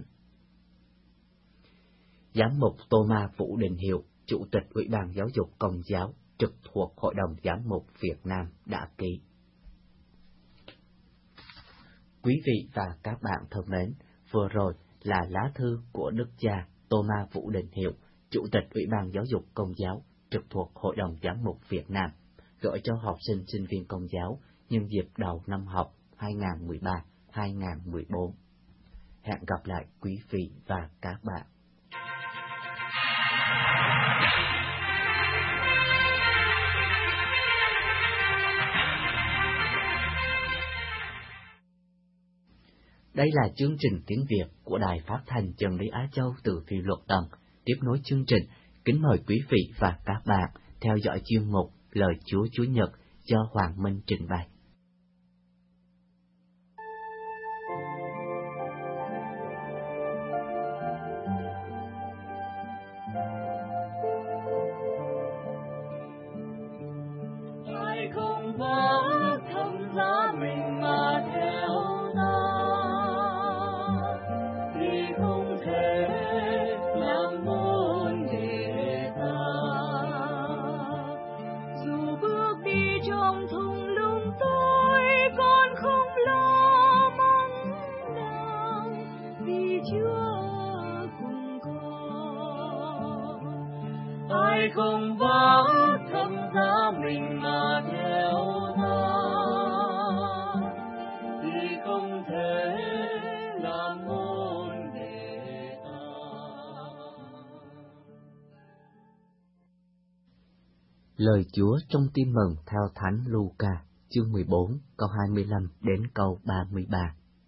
Giám mục Thomas Vũ Đình Hiệu, Chủ tịch Ủy ban Giáo dục Công giáo, trực thuộc Hội đồng Giám mục Việt Nam đã ký. Quý vị và các bạn thân mến, vừa rồi là lá thư của Đức cha Thomas Vũ Đình Hiệu, Chủ tịch Ủy ban Giáo dục Công giáo, trực thuộc Hội đồng Giám mục Việt Nam, gửi cho học sinh sinh viên Công giáo nhân dịp đầu năm học 2013-2014. Hẹn gặp lại quý vị và các bạn. Đây là chương trình tiếng Việt của Đài Phát thanh Chân lý Á Châu từ Phi Luật Tân. Tiếp nối chương trình, kính mời quý vị và các bạn theo dõi chuyên mục Lời Chúa Chúa Nhật do Hoàng Minh trình bày. Ai không có thấm giá mình mà theo ta thì không thể làm môn đệ ta. Dù bước đi trong thung lũng tối, con không lo mong nào vì Chúa cùng con. Ai không có thấm giá mình mà theo ta thì không thể làm môn đệ ta. Lời Chúa trong Tin mừng theo Thánh Luca, chương 14, câu 25 đến câu 33.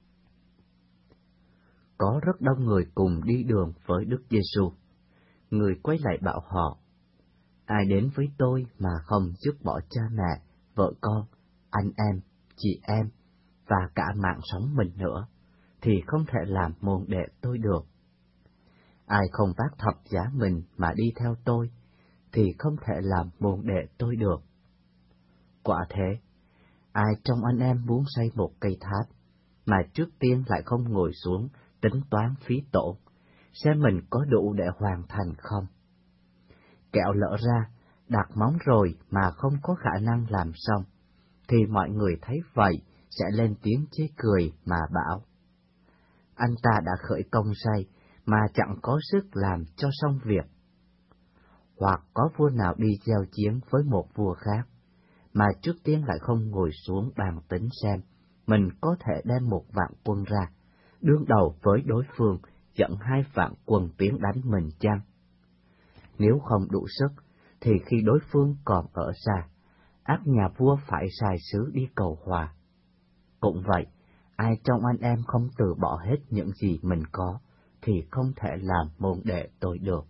Có rất đông người cùng đi đường với Đức Giêsu. Người quay lại bảo họ: ai đến với tôi mà không dứt bỏ cha mẹ, vợ con, anh em, chị em và cả mạng sống mình nữa, thì không thể làm môn đệ tôi được. Ai không vác thập giá mình mà đi theo tôi, thì không thể làm môn đệ tôi được. Quả thế, ai trong anh em muốn xây một cây tháp, mà trước tiên lại không ngồi xuống tính toán phí tổn, xem mình có đủ để hoàn thành không? Kẻo lỡ ra, đặt móng rồi mà không có khả năng làm xong, thì mọi người thấy vậy sẽ lên tiếng chế cười mà bảo: anh ta đã khởi công xây mà chẳng có sức làm cho xong việc. Hoặc có vua nào đi giao chiến với một vua khác, mà trước tiên lại không ngồi xuống bàn tính xem mình có thể đem 1,000,000 quân ra, đương đầu với đối phương dẫn 2,000,000 quân tiến đánh mình chăng? Nếu không đủ sức, thì khi đối phương còn ở xa, ắt nhà vua phải sai sứ đi cầu hòa. Cũng vậy, ai trong anh em không từ bỏ hết những gì mình có, thì không thể làm môn đệ tôi được.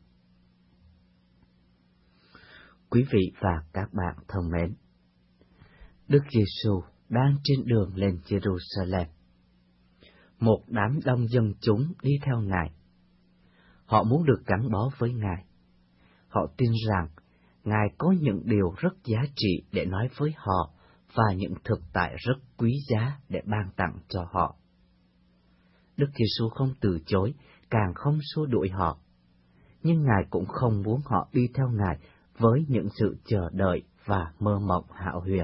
Quý vị và các bạn thân mến, Đức Giêsu đang trên đường lên Jerusalem. Một đám đông dân chúng đi theo Ngài. Họ muốn được gắn bó với Ngài. Họ tin rằng Ngài có những điều rất giá trị để nói với họ và những thực tại rất quý giá để ban tặng cho họ. Đức Giêsu không từ chối, càng không xua đuổi họ. Nhưng Ngài cũng không muốn họ đi theo Ngài với những sự chờ đợi và mơ mộng hão huyền.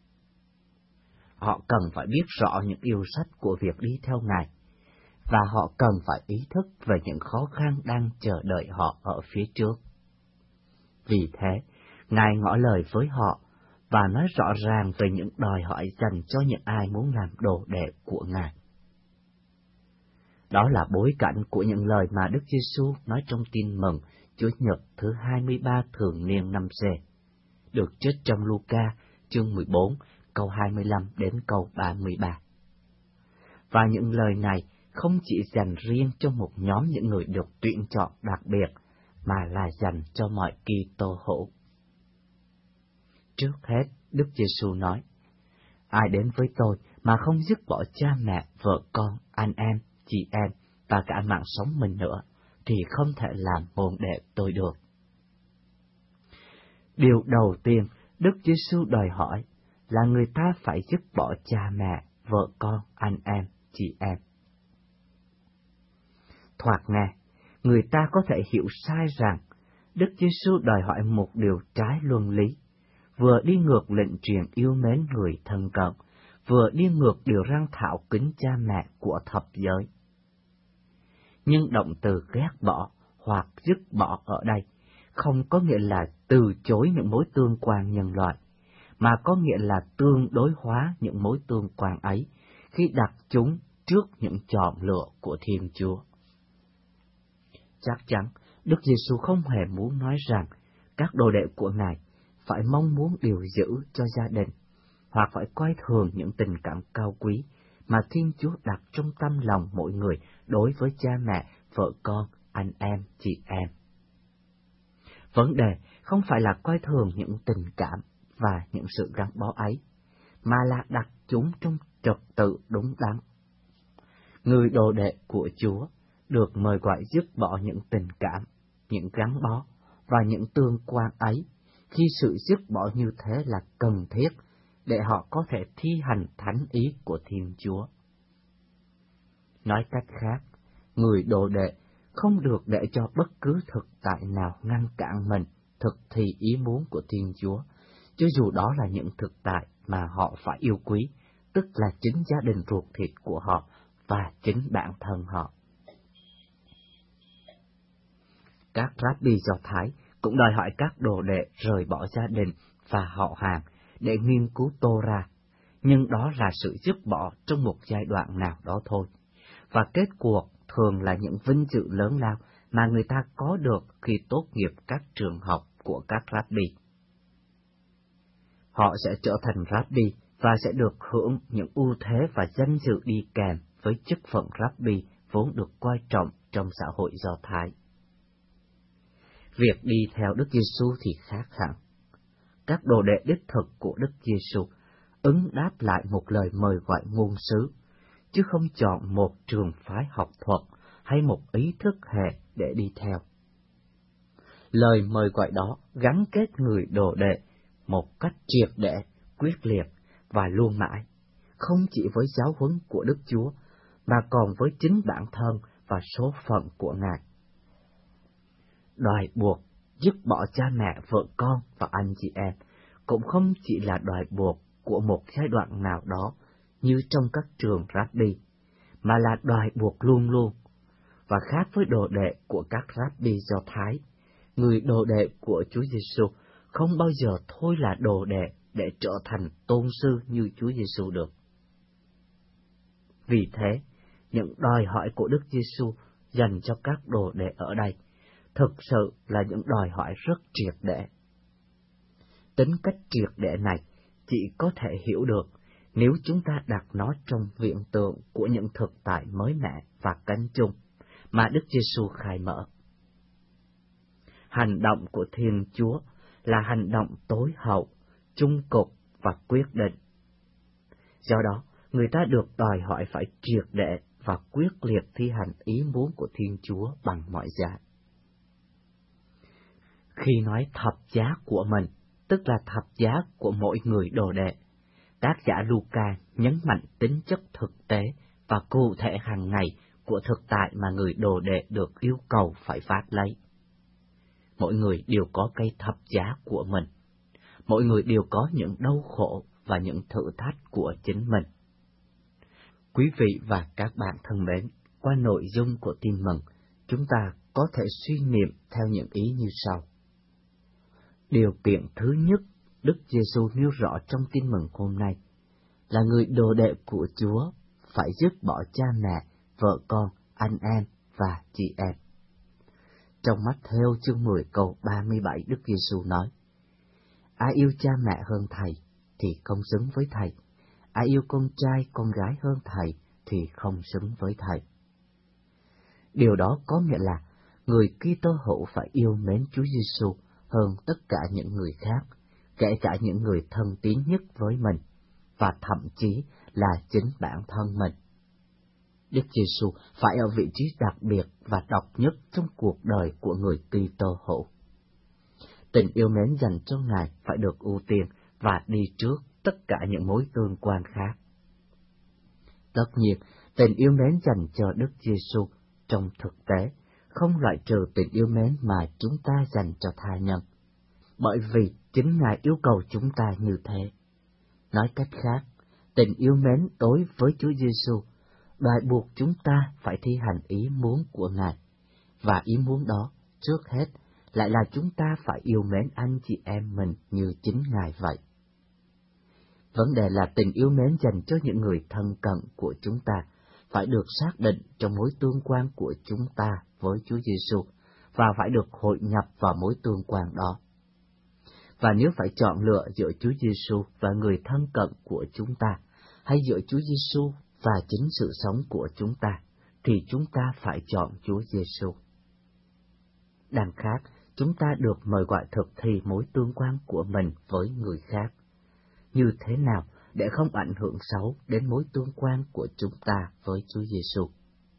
Họ cần phải biết rõ những yêu sách của việc đi theo Ngài, và họ cần phải ý thức về những khó khăn đang chờ đợi họ ở phía trước. Vì thế, Ngài ngỏ lời với họ và nói rõ ràng về những đòi hỏi dành cho những ai muốn làm đồ đệ của Ngài. Đó là bối cảnh của những lời mà Đức Giêsu nói trong Tin mừng Chúa Nhật thứ 23 thường niên năm C, được trích trong Luca chương 14, câu 25 đến câu 33. Và những lời này không chỉ dành riêng cho một nhóm những người được tuyển chọn đặc biệt, mà là dành cho mọi Kitô hữu. trước hết, Đức Giêsu nói: ai đến với tôi mà không dứt bỏ cha mẹ, vợ con, anh em, chị em và cả mạng sống mình nữa, thì không thể làm môn đệ tôi được. Điều đầu tiên Đức Giêsu đòi hỏi là người ta phải dứt bỏ cha mẹ, vợ con, anh em, chị em. Thoạt nghe, người ta có thể hiểu sai rằng Đức Giêsu đòi hỏi một điều trái luân lý, vừa đi ngược lệnh truyền yêu mến người thân cận, vừa đi ngược điều răn thảo kính cha mẹ của thập giới. Nhưng động từ ghét bỏ hoặc dứt bỏ ở đây không có nghĩa là từ chối những mối tương quan nhân loại, mà có nghĩa là tương đối hóa những mối tương quan ấy khi đặt chúng trước những chọn lựa của Thiên Chúa. Chắc chắn, Đức Giêsu không hề muốn nói rằng các đồ đệ của Ngài phải mong muốn điều giữ cho gia đình, hoặc phải coi thường những tình cảm cao quý mà Thiên Chúa đặt trong tâm lòng mỗi người đối với cha mẹ, vợ con, anh em, chị em. Vấn đề không phải là coi thường những tình cảm và những sự gắn bó ấy, mà là đặt chúng trong trật tự đúng đắn. Người đồ đệ của Chúa được mời gọi dứt bỏ những tình cảm, những gắn bó và những tương quan ấy, khi sự dứt bỏ như thế là cần thiết để họ có thể thi hành thánh ý của Thiên Chúa. Nói cách khác, người đồ đệ không được để cho bất cứ thực tại nào ngăn cản mình thực thi ý muốn của Thiên Chúa, cho dù đó là những thực tại mà họ phải yêu quý, tức là chính gia đình ruột thịt của họ và chính bản thân họ. Các Rabbi Do Thái cũng đòi hỏi các đồ đệ rời bỏ gia đình và họ hàng để nghiên cứu Tô-ra, nhưng đó là sự dứt bỏ trong một giai đoạn nào đó thôi, và kết cuộc thường là những vinh dự lớn lao mà người ta có được khi tốt nghiệp các trường học của các Rabbi. Họ sẽ trở thành Rabbi và sẽ được hưởng những ưu thế và danh dự đi kèm với chức phận Rabbi vốn được coi trọng trong xã hội Do Thái. Việc đi theo Đức Giêsu thì khác hẳn. Các đồ đệ đích thực của Đức Giêsu ứng đáp lại một lời mời gọi ngôn sứ, chứ không chọn một trường phái học thuật hay một ý thức hệ để đi theo. Lời mời gọi đó gắn kết người đồ đệ một cách triệt để, quyết liệt và luôn mãi, không chỉ với giáo huấn của Đức Chúa, mà còn với chính bản thân và số phận của Ngài. Đòi buộc dứt bỏ cha mẹ, vợ con và anh chị em cũng không chỉ là đòi buộc của một giai đoạn nào đó như trong các trường Rabbi, mà là đòi buộc luôn luôn. Và khác với đồ đệ của các Rabbi Do Thái, người đồ đệ của Chúa Giêsu không bao giờ thôi là đồ đệ để trở thành tôn sư như Chúa Giêsu được. Vì thế, những đòi hỏi của Đức Giêsu dành cho các đồ đệ ở đây thực sự là những đòi hỏi rất triệt để. Tính cách triệt để này chỉ có thể hiểu được nếu chúng ta đặt nó trong viễn tượng của những thực tại mới mẻ và cánh chung mà Đức Giêsu khai mở. Hành động của Thiên Chúa là hành động tối hậu, chung cục và quyết định. Do đó, người ta được đòi hỏi phải triệt để và quyết liệt thi hành ý muốn của Thiên Chúa bằng mọi giá. Khi nói thập giá của mình, tức là thập giá của mỗi người đồ đệ, tác giả Luca nhấn mạnh tính chất thực tế và cụ thể hàng ngày của thực tại mà người đồ đệ được yêu cầu phải phát lấy. Mỗi người đều có cây thập giá của mình. Mỗi người đều có những đau khổ và những thử thách của chính mình. Quý vị và các bạn thân mến, qua nội dung của tin mừng, chúng ta có thể suy niệm theo những ý như sau. Điều kiện thứ nhất Đức Giêsu nêu rõ trong tin mừng hôm nay là người đồ đệ của Chúa phải dứt bỏ cha mẹ, vợ con, anh em và chị em. Trong Mát-thêu chương 10 câu 37, Đức Giêsu nói: ai yêu cha mẹ hơn thầy thì không xứng với thầy, ai yêu con trai, con gái hơn thầy thì không xứng với thầy. Điều đó có nghĩa là người Kitô hữu phải yêu mến Chúa Giêsu hơn tất cả những người khác, kể cả những người thân tín nhất với mình, và thậm chí là chính bản thân mình. Đức Giêsu phải ở vị trí đặc biệt và độc nhất trong cuộc đời của người Kitô hữu. Tình yêu mến dành cho Ngài phải được ưu tiên và đi trước tất cả những mối tương quan khác. Tất nhiên, tình yêu mến dành cho Đức Giêsu trong thực tế không loại trừ tình yêu mến mà chúng ta dành cho tha nhân, bởi vì chính Ngài yêu cầu chúng ta như thế. Nói cách khác, tình yêu mến đối với Chúa Giêsu đòi buộc chúng ta phải thi hành ý muốn của Ngài, và ý muốn đó, trước hết, lại là chúng ta phải yêu mến anh chị em mình như chính Ngài vậy. Vấn đề là tình yêu mến dành cho những người thân cận của chúng ta phải được xác định trong mối tương quan của chúng ta với Chúa Giêsu và phải được hội nhập vào mối tương quan đó. Và nếu phải chọn lựa giữa Chúa Giêsu và người thân cận của chúng ta, hay giữa Chúa Giêsu và chính sự sống của chúng ta, thì chúng ta phải chọn Chúa Giêsu. Đằng khác, chúng ta được mời gọi thực thi mối tương quan của mình với người khác. Như thế nào để không ảnh hưởng xấu đến mối tương quan của chúng ta với Chúa Giêsu?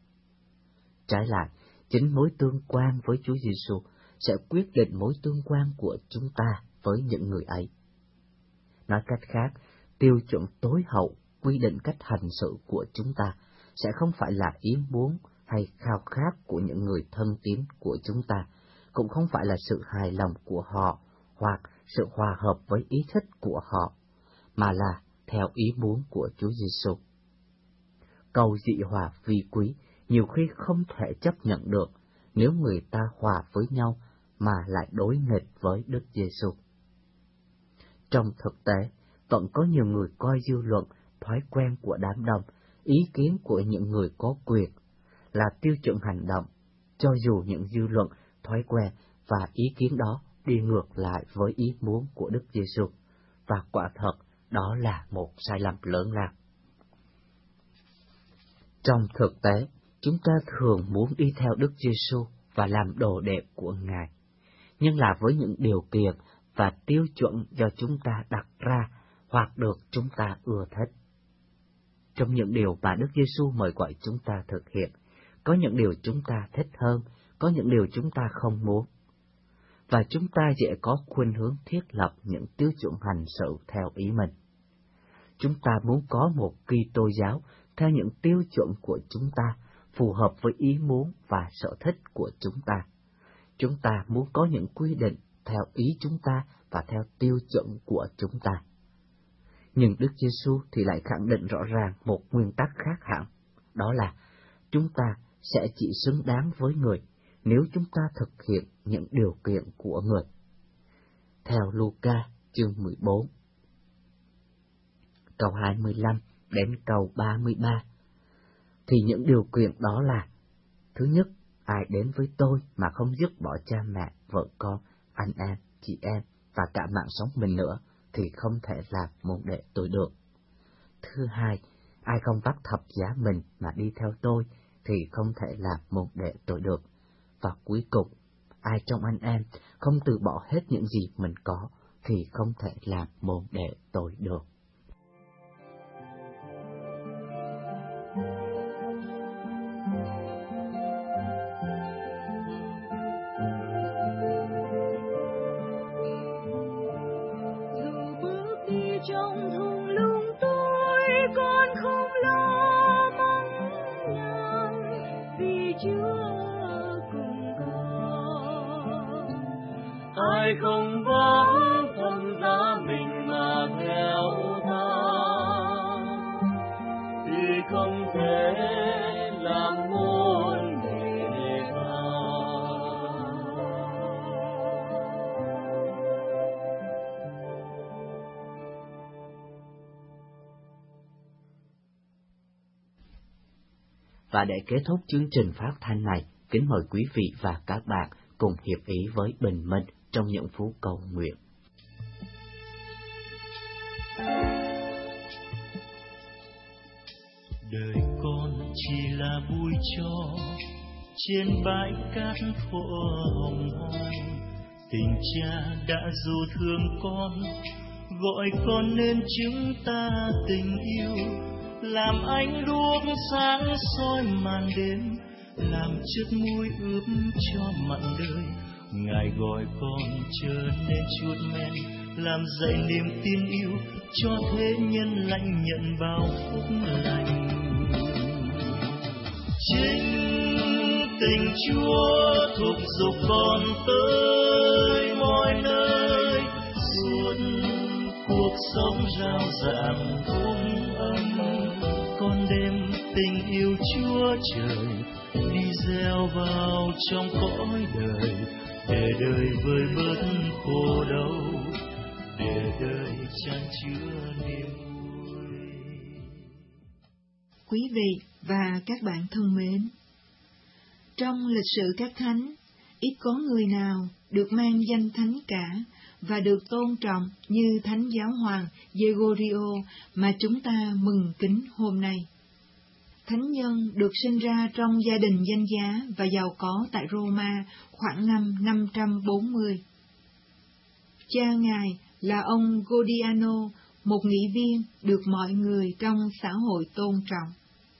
Trái lại, chính mối tương quan với Chúa Giêsu sẽ quyết định mối tương quan của chúng ta với những người ấy. Nói cách khác, tiêu chuẩn tối hậu quy định cách hành sự của chúng ta sẽ không phải là ý muốn hay khao khát của những người thân tín của chúng ta, cũng không phải là sự hài lòng của họ hoặc sự hòa hợp với ý thích của họ, mà là theo ý muốn của Chúa Giêsu. Câu dị hòa vi quý nhiều khi không thể chấp nhận được nếu người ta hòa với nhau mà lại đối nghịch với Đức Giêsu. Trong thực tế, vẫn có nhiều người coi dư luận, thói quen của đám đông, ý kiến của những người có quyền là tiêu chuẩn hành động, cho dù những dư luận, thói quen và ý kiến đó đi ngược lại với ý muốn của Đức Giêsu, và quả thật đó là một sai lầm lớn lao. Trong thực tế, chúng ta thường muốn đi theo Đức Giêsu và làm đồ đệ của Ngài, nhưng là với những điều kiện và tiêu chuẩn do chúng ta đặt ra hoặc được chúng ta ưa thích. Trong những điều mà Đức Giêsu mời gọi chúng ta thực hiện, có những điều chúng ta thích hơn, có những điều chúng ta không muốn. Và chúng ta dễ có khuynh hướng thiết lập những tiêu chuẩn hành sự theo ý mình. Chúng ta muốn có một Kitô giáo theo những tiêu chuẩn của chúng ta, phù hợp với ý muốn và sở thích của chúng ta. Chúng ta muốn có những quy định theo ý chúng ta và theo tiêu chuẩn của chúng ta. Nhưng Đức Giêsu thì lại khẳng định rõ ràng một nguyên tắc khác hẳn, đó là chúng ta sẽ chỉ xứng đáng với người nếu chúng ta thực hiện những điều kiện của người. Theo Luca chương 14, câu 25 đến câu 33, thì những điều kiện đó là: thứ nhất, ai đến với tôi mà không dứt bỏ cha mẹ, vợ con, anh em, chị em và cả mạng sống mình nữa, thì không thể làm môn đệ tôi được. Thứ hai, ai không vác thập giá mình mà đi theo tôi, thì không thể làm môn đệ tôi được. Và cuối cùng, ai trong anh em không từ bỏ hết những gì mình có, thì không thể làm môn đệ tôi được. Trong thung lũng tôi con không lo mong nhằn, vì Chúa cùng con. Ai không vắng thầm giá mình mà theo ta, thì không thể làm môn đệ ta. Và để kết thúc chương trình phát thanh này, kính mời quý vị và các bạn cùng hiệp ý với Bình Minh trong những phút cầu nguyện. Đời con chỉ là bụi tro trên bãi cát thuở hồng hoang, Tình cha đã dù thương con, gọi con nên chúng ta tình yêu, làm ánh đuốc sáng soi màn đêm, làm chất muối ướp cho mặn đời. Ngài gọi con trở nên chuốt men, làm dậy niềm tin yêu cho thế nhân lãnh nhận bao phúc lành. Chính tình Chúa thúc giục con tới mọi nơi, suốt cuộc sống rao giảng tung âm. Con đem tình yêu Chúa trời đi gieo vào trong cõi đời, để đời vơi bớt khổ đau, để đời chan chứa niềm vui. Quý vị và các bạn thân mến, trong lịch sử các thánh, ít có người nào được mang danh thánh cả và được tôn trọng như Thánh Giáo hoàng Gregorio mà chúng ta mừng kính hôm nay. Thánh nhân được sinh ra trong gia đình danh giá và giàu có tại Roma khoảng năm 540. Cha Ngài là ông Godiano, một nghị viên được mọi người trong xã hội tôn trọng.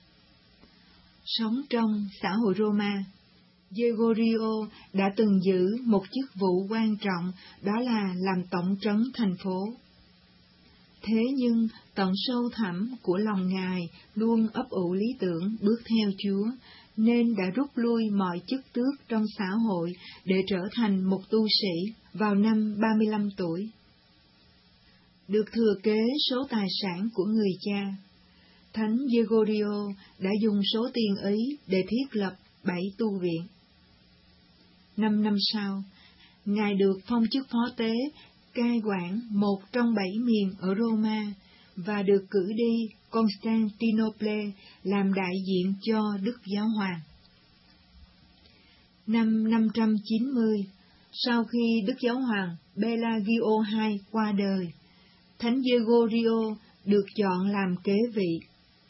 Sống trong xã hội Roma, Gregorio đã từng giữ một chức vụ quan trọng, đó là làm tổng trấn thành phố. Thế nhưng tận sâu thẳm của lòng Ngài luôn ấp ủ lý tưởng bước theo Chúa, nên đã rút lui mọi chức tước trong xã hội để trở thành một tu sĩ vào năm 35 tuổi. Được thừa kế số tài sản của người cha, Thánh Gregorio đã dùng số tiền ấy để thiết lập 7 tu viện. 5 năm sau, Ngài được phong chức phó tế cai quản một trong 7 miền ở Roma và được cử đi Constantinople làm đại diện cho Đức Giáo hoàng. Năm 590, sau khi Đức Giáo hoàng Pelagio II qua đời, Thánh Gregorio được chọn làm kế vị.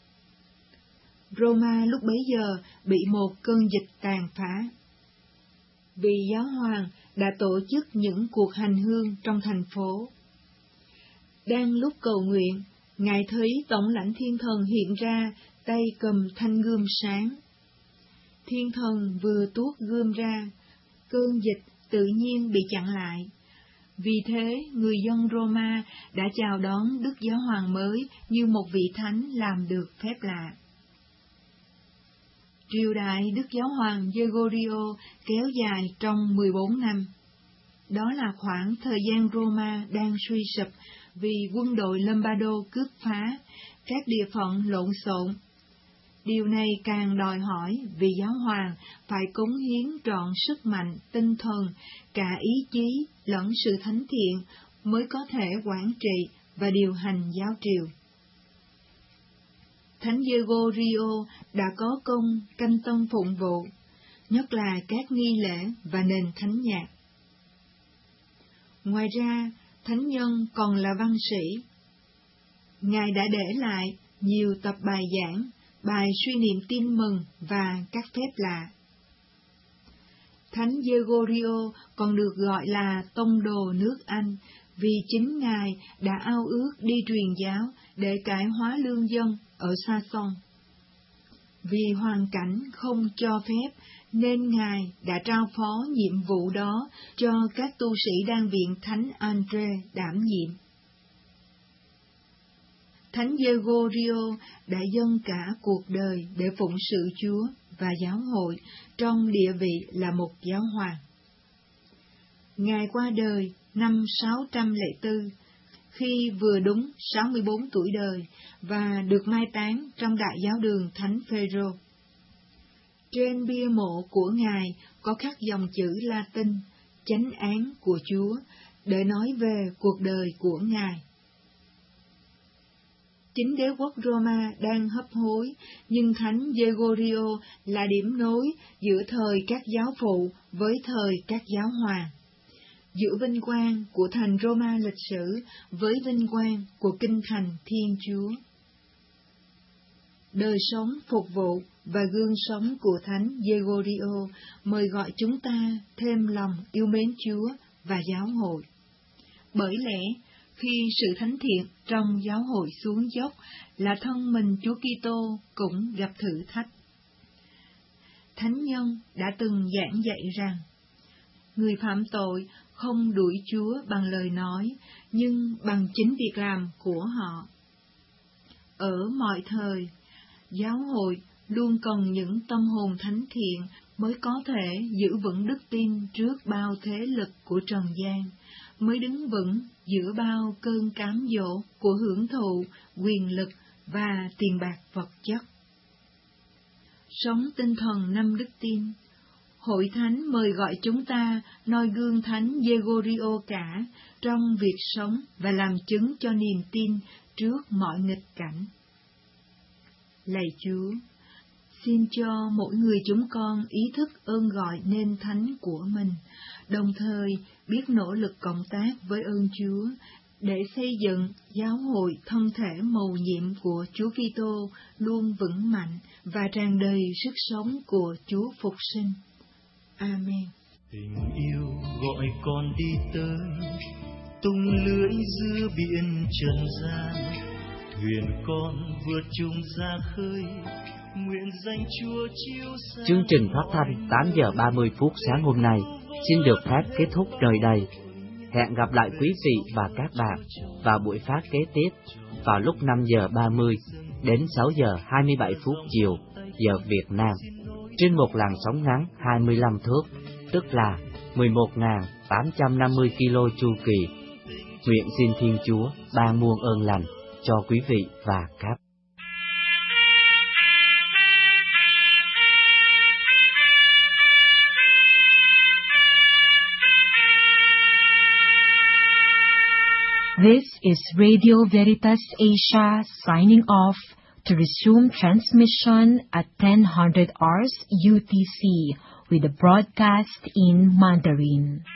Roma lúc bấy giờ bị một cơn dịch tàn phá. Vị giáo hoàng đã tổ chức những cuộc hành hương trong thành phố. Đang lúc cầu nguyện, Ngài thấy Tổng lãnh Thiên Thần hiện ra, tay cầm thanh gươm sáng. Thiên Thần vừa tuốt gươm ra, cơn dịch tự nhiên bị chặn lại. Vì thế, người dân Roma đã chào đón Đức Giáo hoàng mới như một vị thánh làm được phép lạ. Triều đại Đức Giáo hoàng Gregorio kéo dài trong 14 năm. Đó là khoảng thời gian Roma đang suy sụp vì quân đội Lombardo cướp phá, các địa phận lộn xộn. Điều này càng đòi hỏi vị giáo hoàng phải cống hiến trọn sức mạnh, tinh thần, cả ý chí lẫn sự thánh thiện mới có thể quản trị và điều hành giáo triều. Thánh Gregorio đã có công canh tân phụng vụ, nhất là các nghi lễ và nền thánh nhạc. Ngoài ra, thánh nhân còn là văn sĩ. Ngài đã để lại nhiều tập bài giảng, bài suy niệm tin mừng và các phép lạ. Thánh Gregorio còn được gọi là tông đồ nước Anh vì chính Ngài đã ao ước đi truyền giáo để cải hóa lương dân ở xa xôi. Vì hoàn cảnh không cho phép nên Ngài đã trao phó nhiệm vụ đó cho các tu sĩ đang viện Thánh Andre đảm nhiệm. Thánh Gregorio đã dâng cả cuộc đời để phụng sự Chúa và giáo hội trong địa vị là một giáo hoàng. Ngài qua đời năm 604, khi vừa đúng 64 tuổi đời và được mai táng trong đại giáo đường Thánh Phêrô. Trên bia mộ của Ngài có khắc dòng chữ Latin, chánh án của Chúa, để nói về cuộc đời của Ngài. Chính đế quốc Roma đang hấp hối, nhưng Thánh Gregorio là điểm nối giữa thời các giáo phụ với thời các giáo hoàng, giữa vinh quang của thành Roma lịch sử với vinh quang của kinh thành Thiên Chúa. Đời sống phục vụ và gương sống của Thánh Gregorio mời gọi chúng ta thêm lòng yêu mến Chúa và giáo hội. Bởi lẽ, khi sự thánh thiện trong giáo hội xuống dốc là thân mình Chúa Kitô cũng gặp thử thách. Thánh nhân đã từng giảng dạy rằng, người phạm tội không đuổi Chúa bằng lời nói, nhưng bằng chính việc làm của họ. Ở mọi thời, giáo hội luôn cần những tâm hồn thánh thiện mới có thể giữ vững đức tin trước bao thế lực của trần gian, mới đứng vững giữa bao cơn cám dỗ của hưởng thụ, quyền lực và tiền bạc vật chất. Sống tinh thần năm đức tin, Hội Thánh mời gọi chúng ta noi gương Thánh Gregorio cả trong việc sống và làm chứng cho niềm tin trước mọi nghịch cảnh. Lạy Chúa, xin cho mỗi người chúng con ý thức ơn gọi nên thánh của mình, đồng thời biết nỗ lực cộng tác với ơn Chúa để xây dựng giáo hội thân thể mầu nhiệm của Chúa Kitô luôn vững mạnh và tràn đầy sức sống của Chúa Phục sinh. Amen. Tình yêu gọi con đi tới, tung lưới giữa biển trần gian, thuyền con vượt chung ra khơi, nguyện danh Chúa chiếu sáng. Chương trình phát thanh 8 giờ 30 phút sáng hôm nay xin được phép kết thúc nơi đây. Hẹn gặp lại quý vị và các bạn vào buổi phát kế tiếp vào lúc 5 giờ 30 đến 6 giờ 27 phút chiều giờ Việt Nam trên một làn sóng ngắn 25 thước, tức là 11.850 kilo chu kỳ. Nguyện xin Thiên Chúa ban muôn ơn lành cho quý vị và các This is Radio Veritas Asia signing off to resume transmission at 10:00 hours UTC with the broadcast in Mandarin.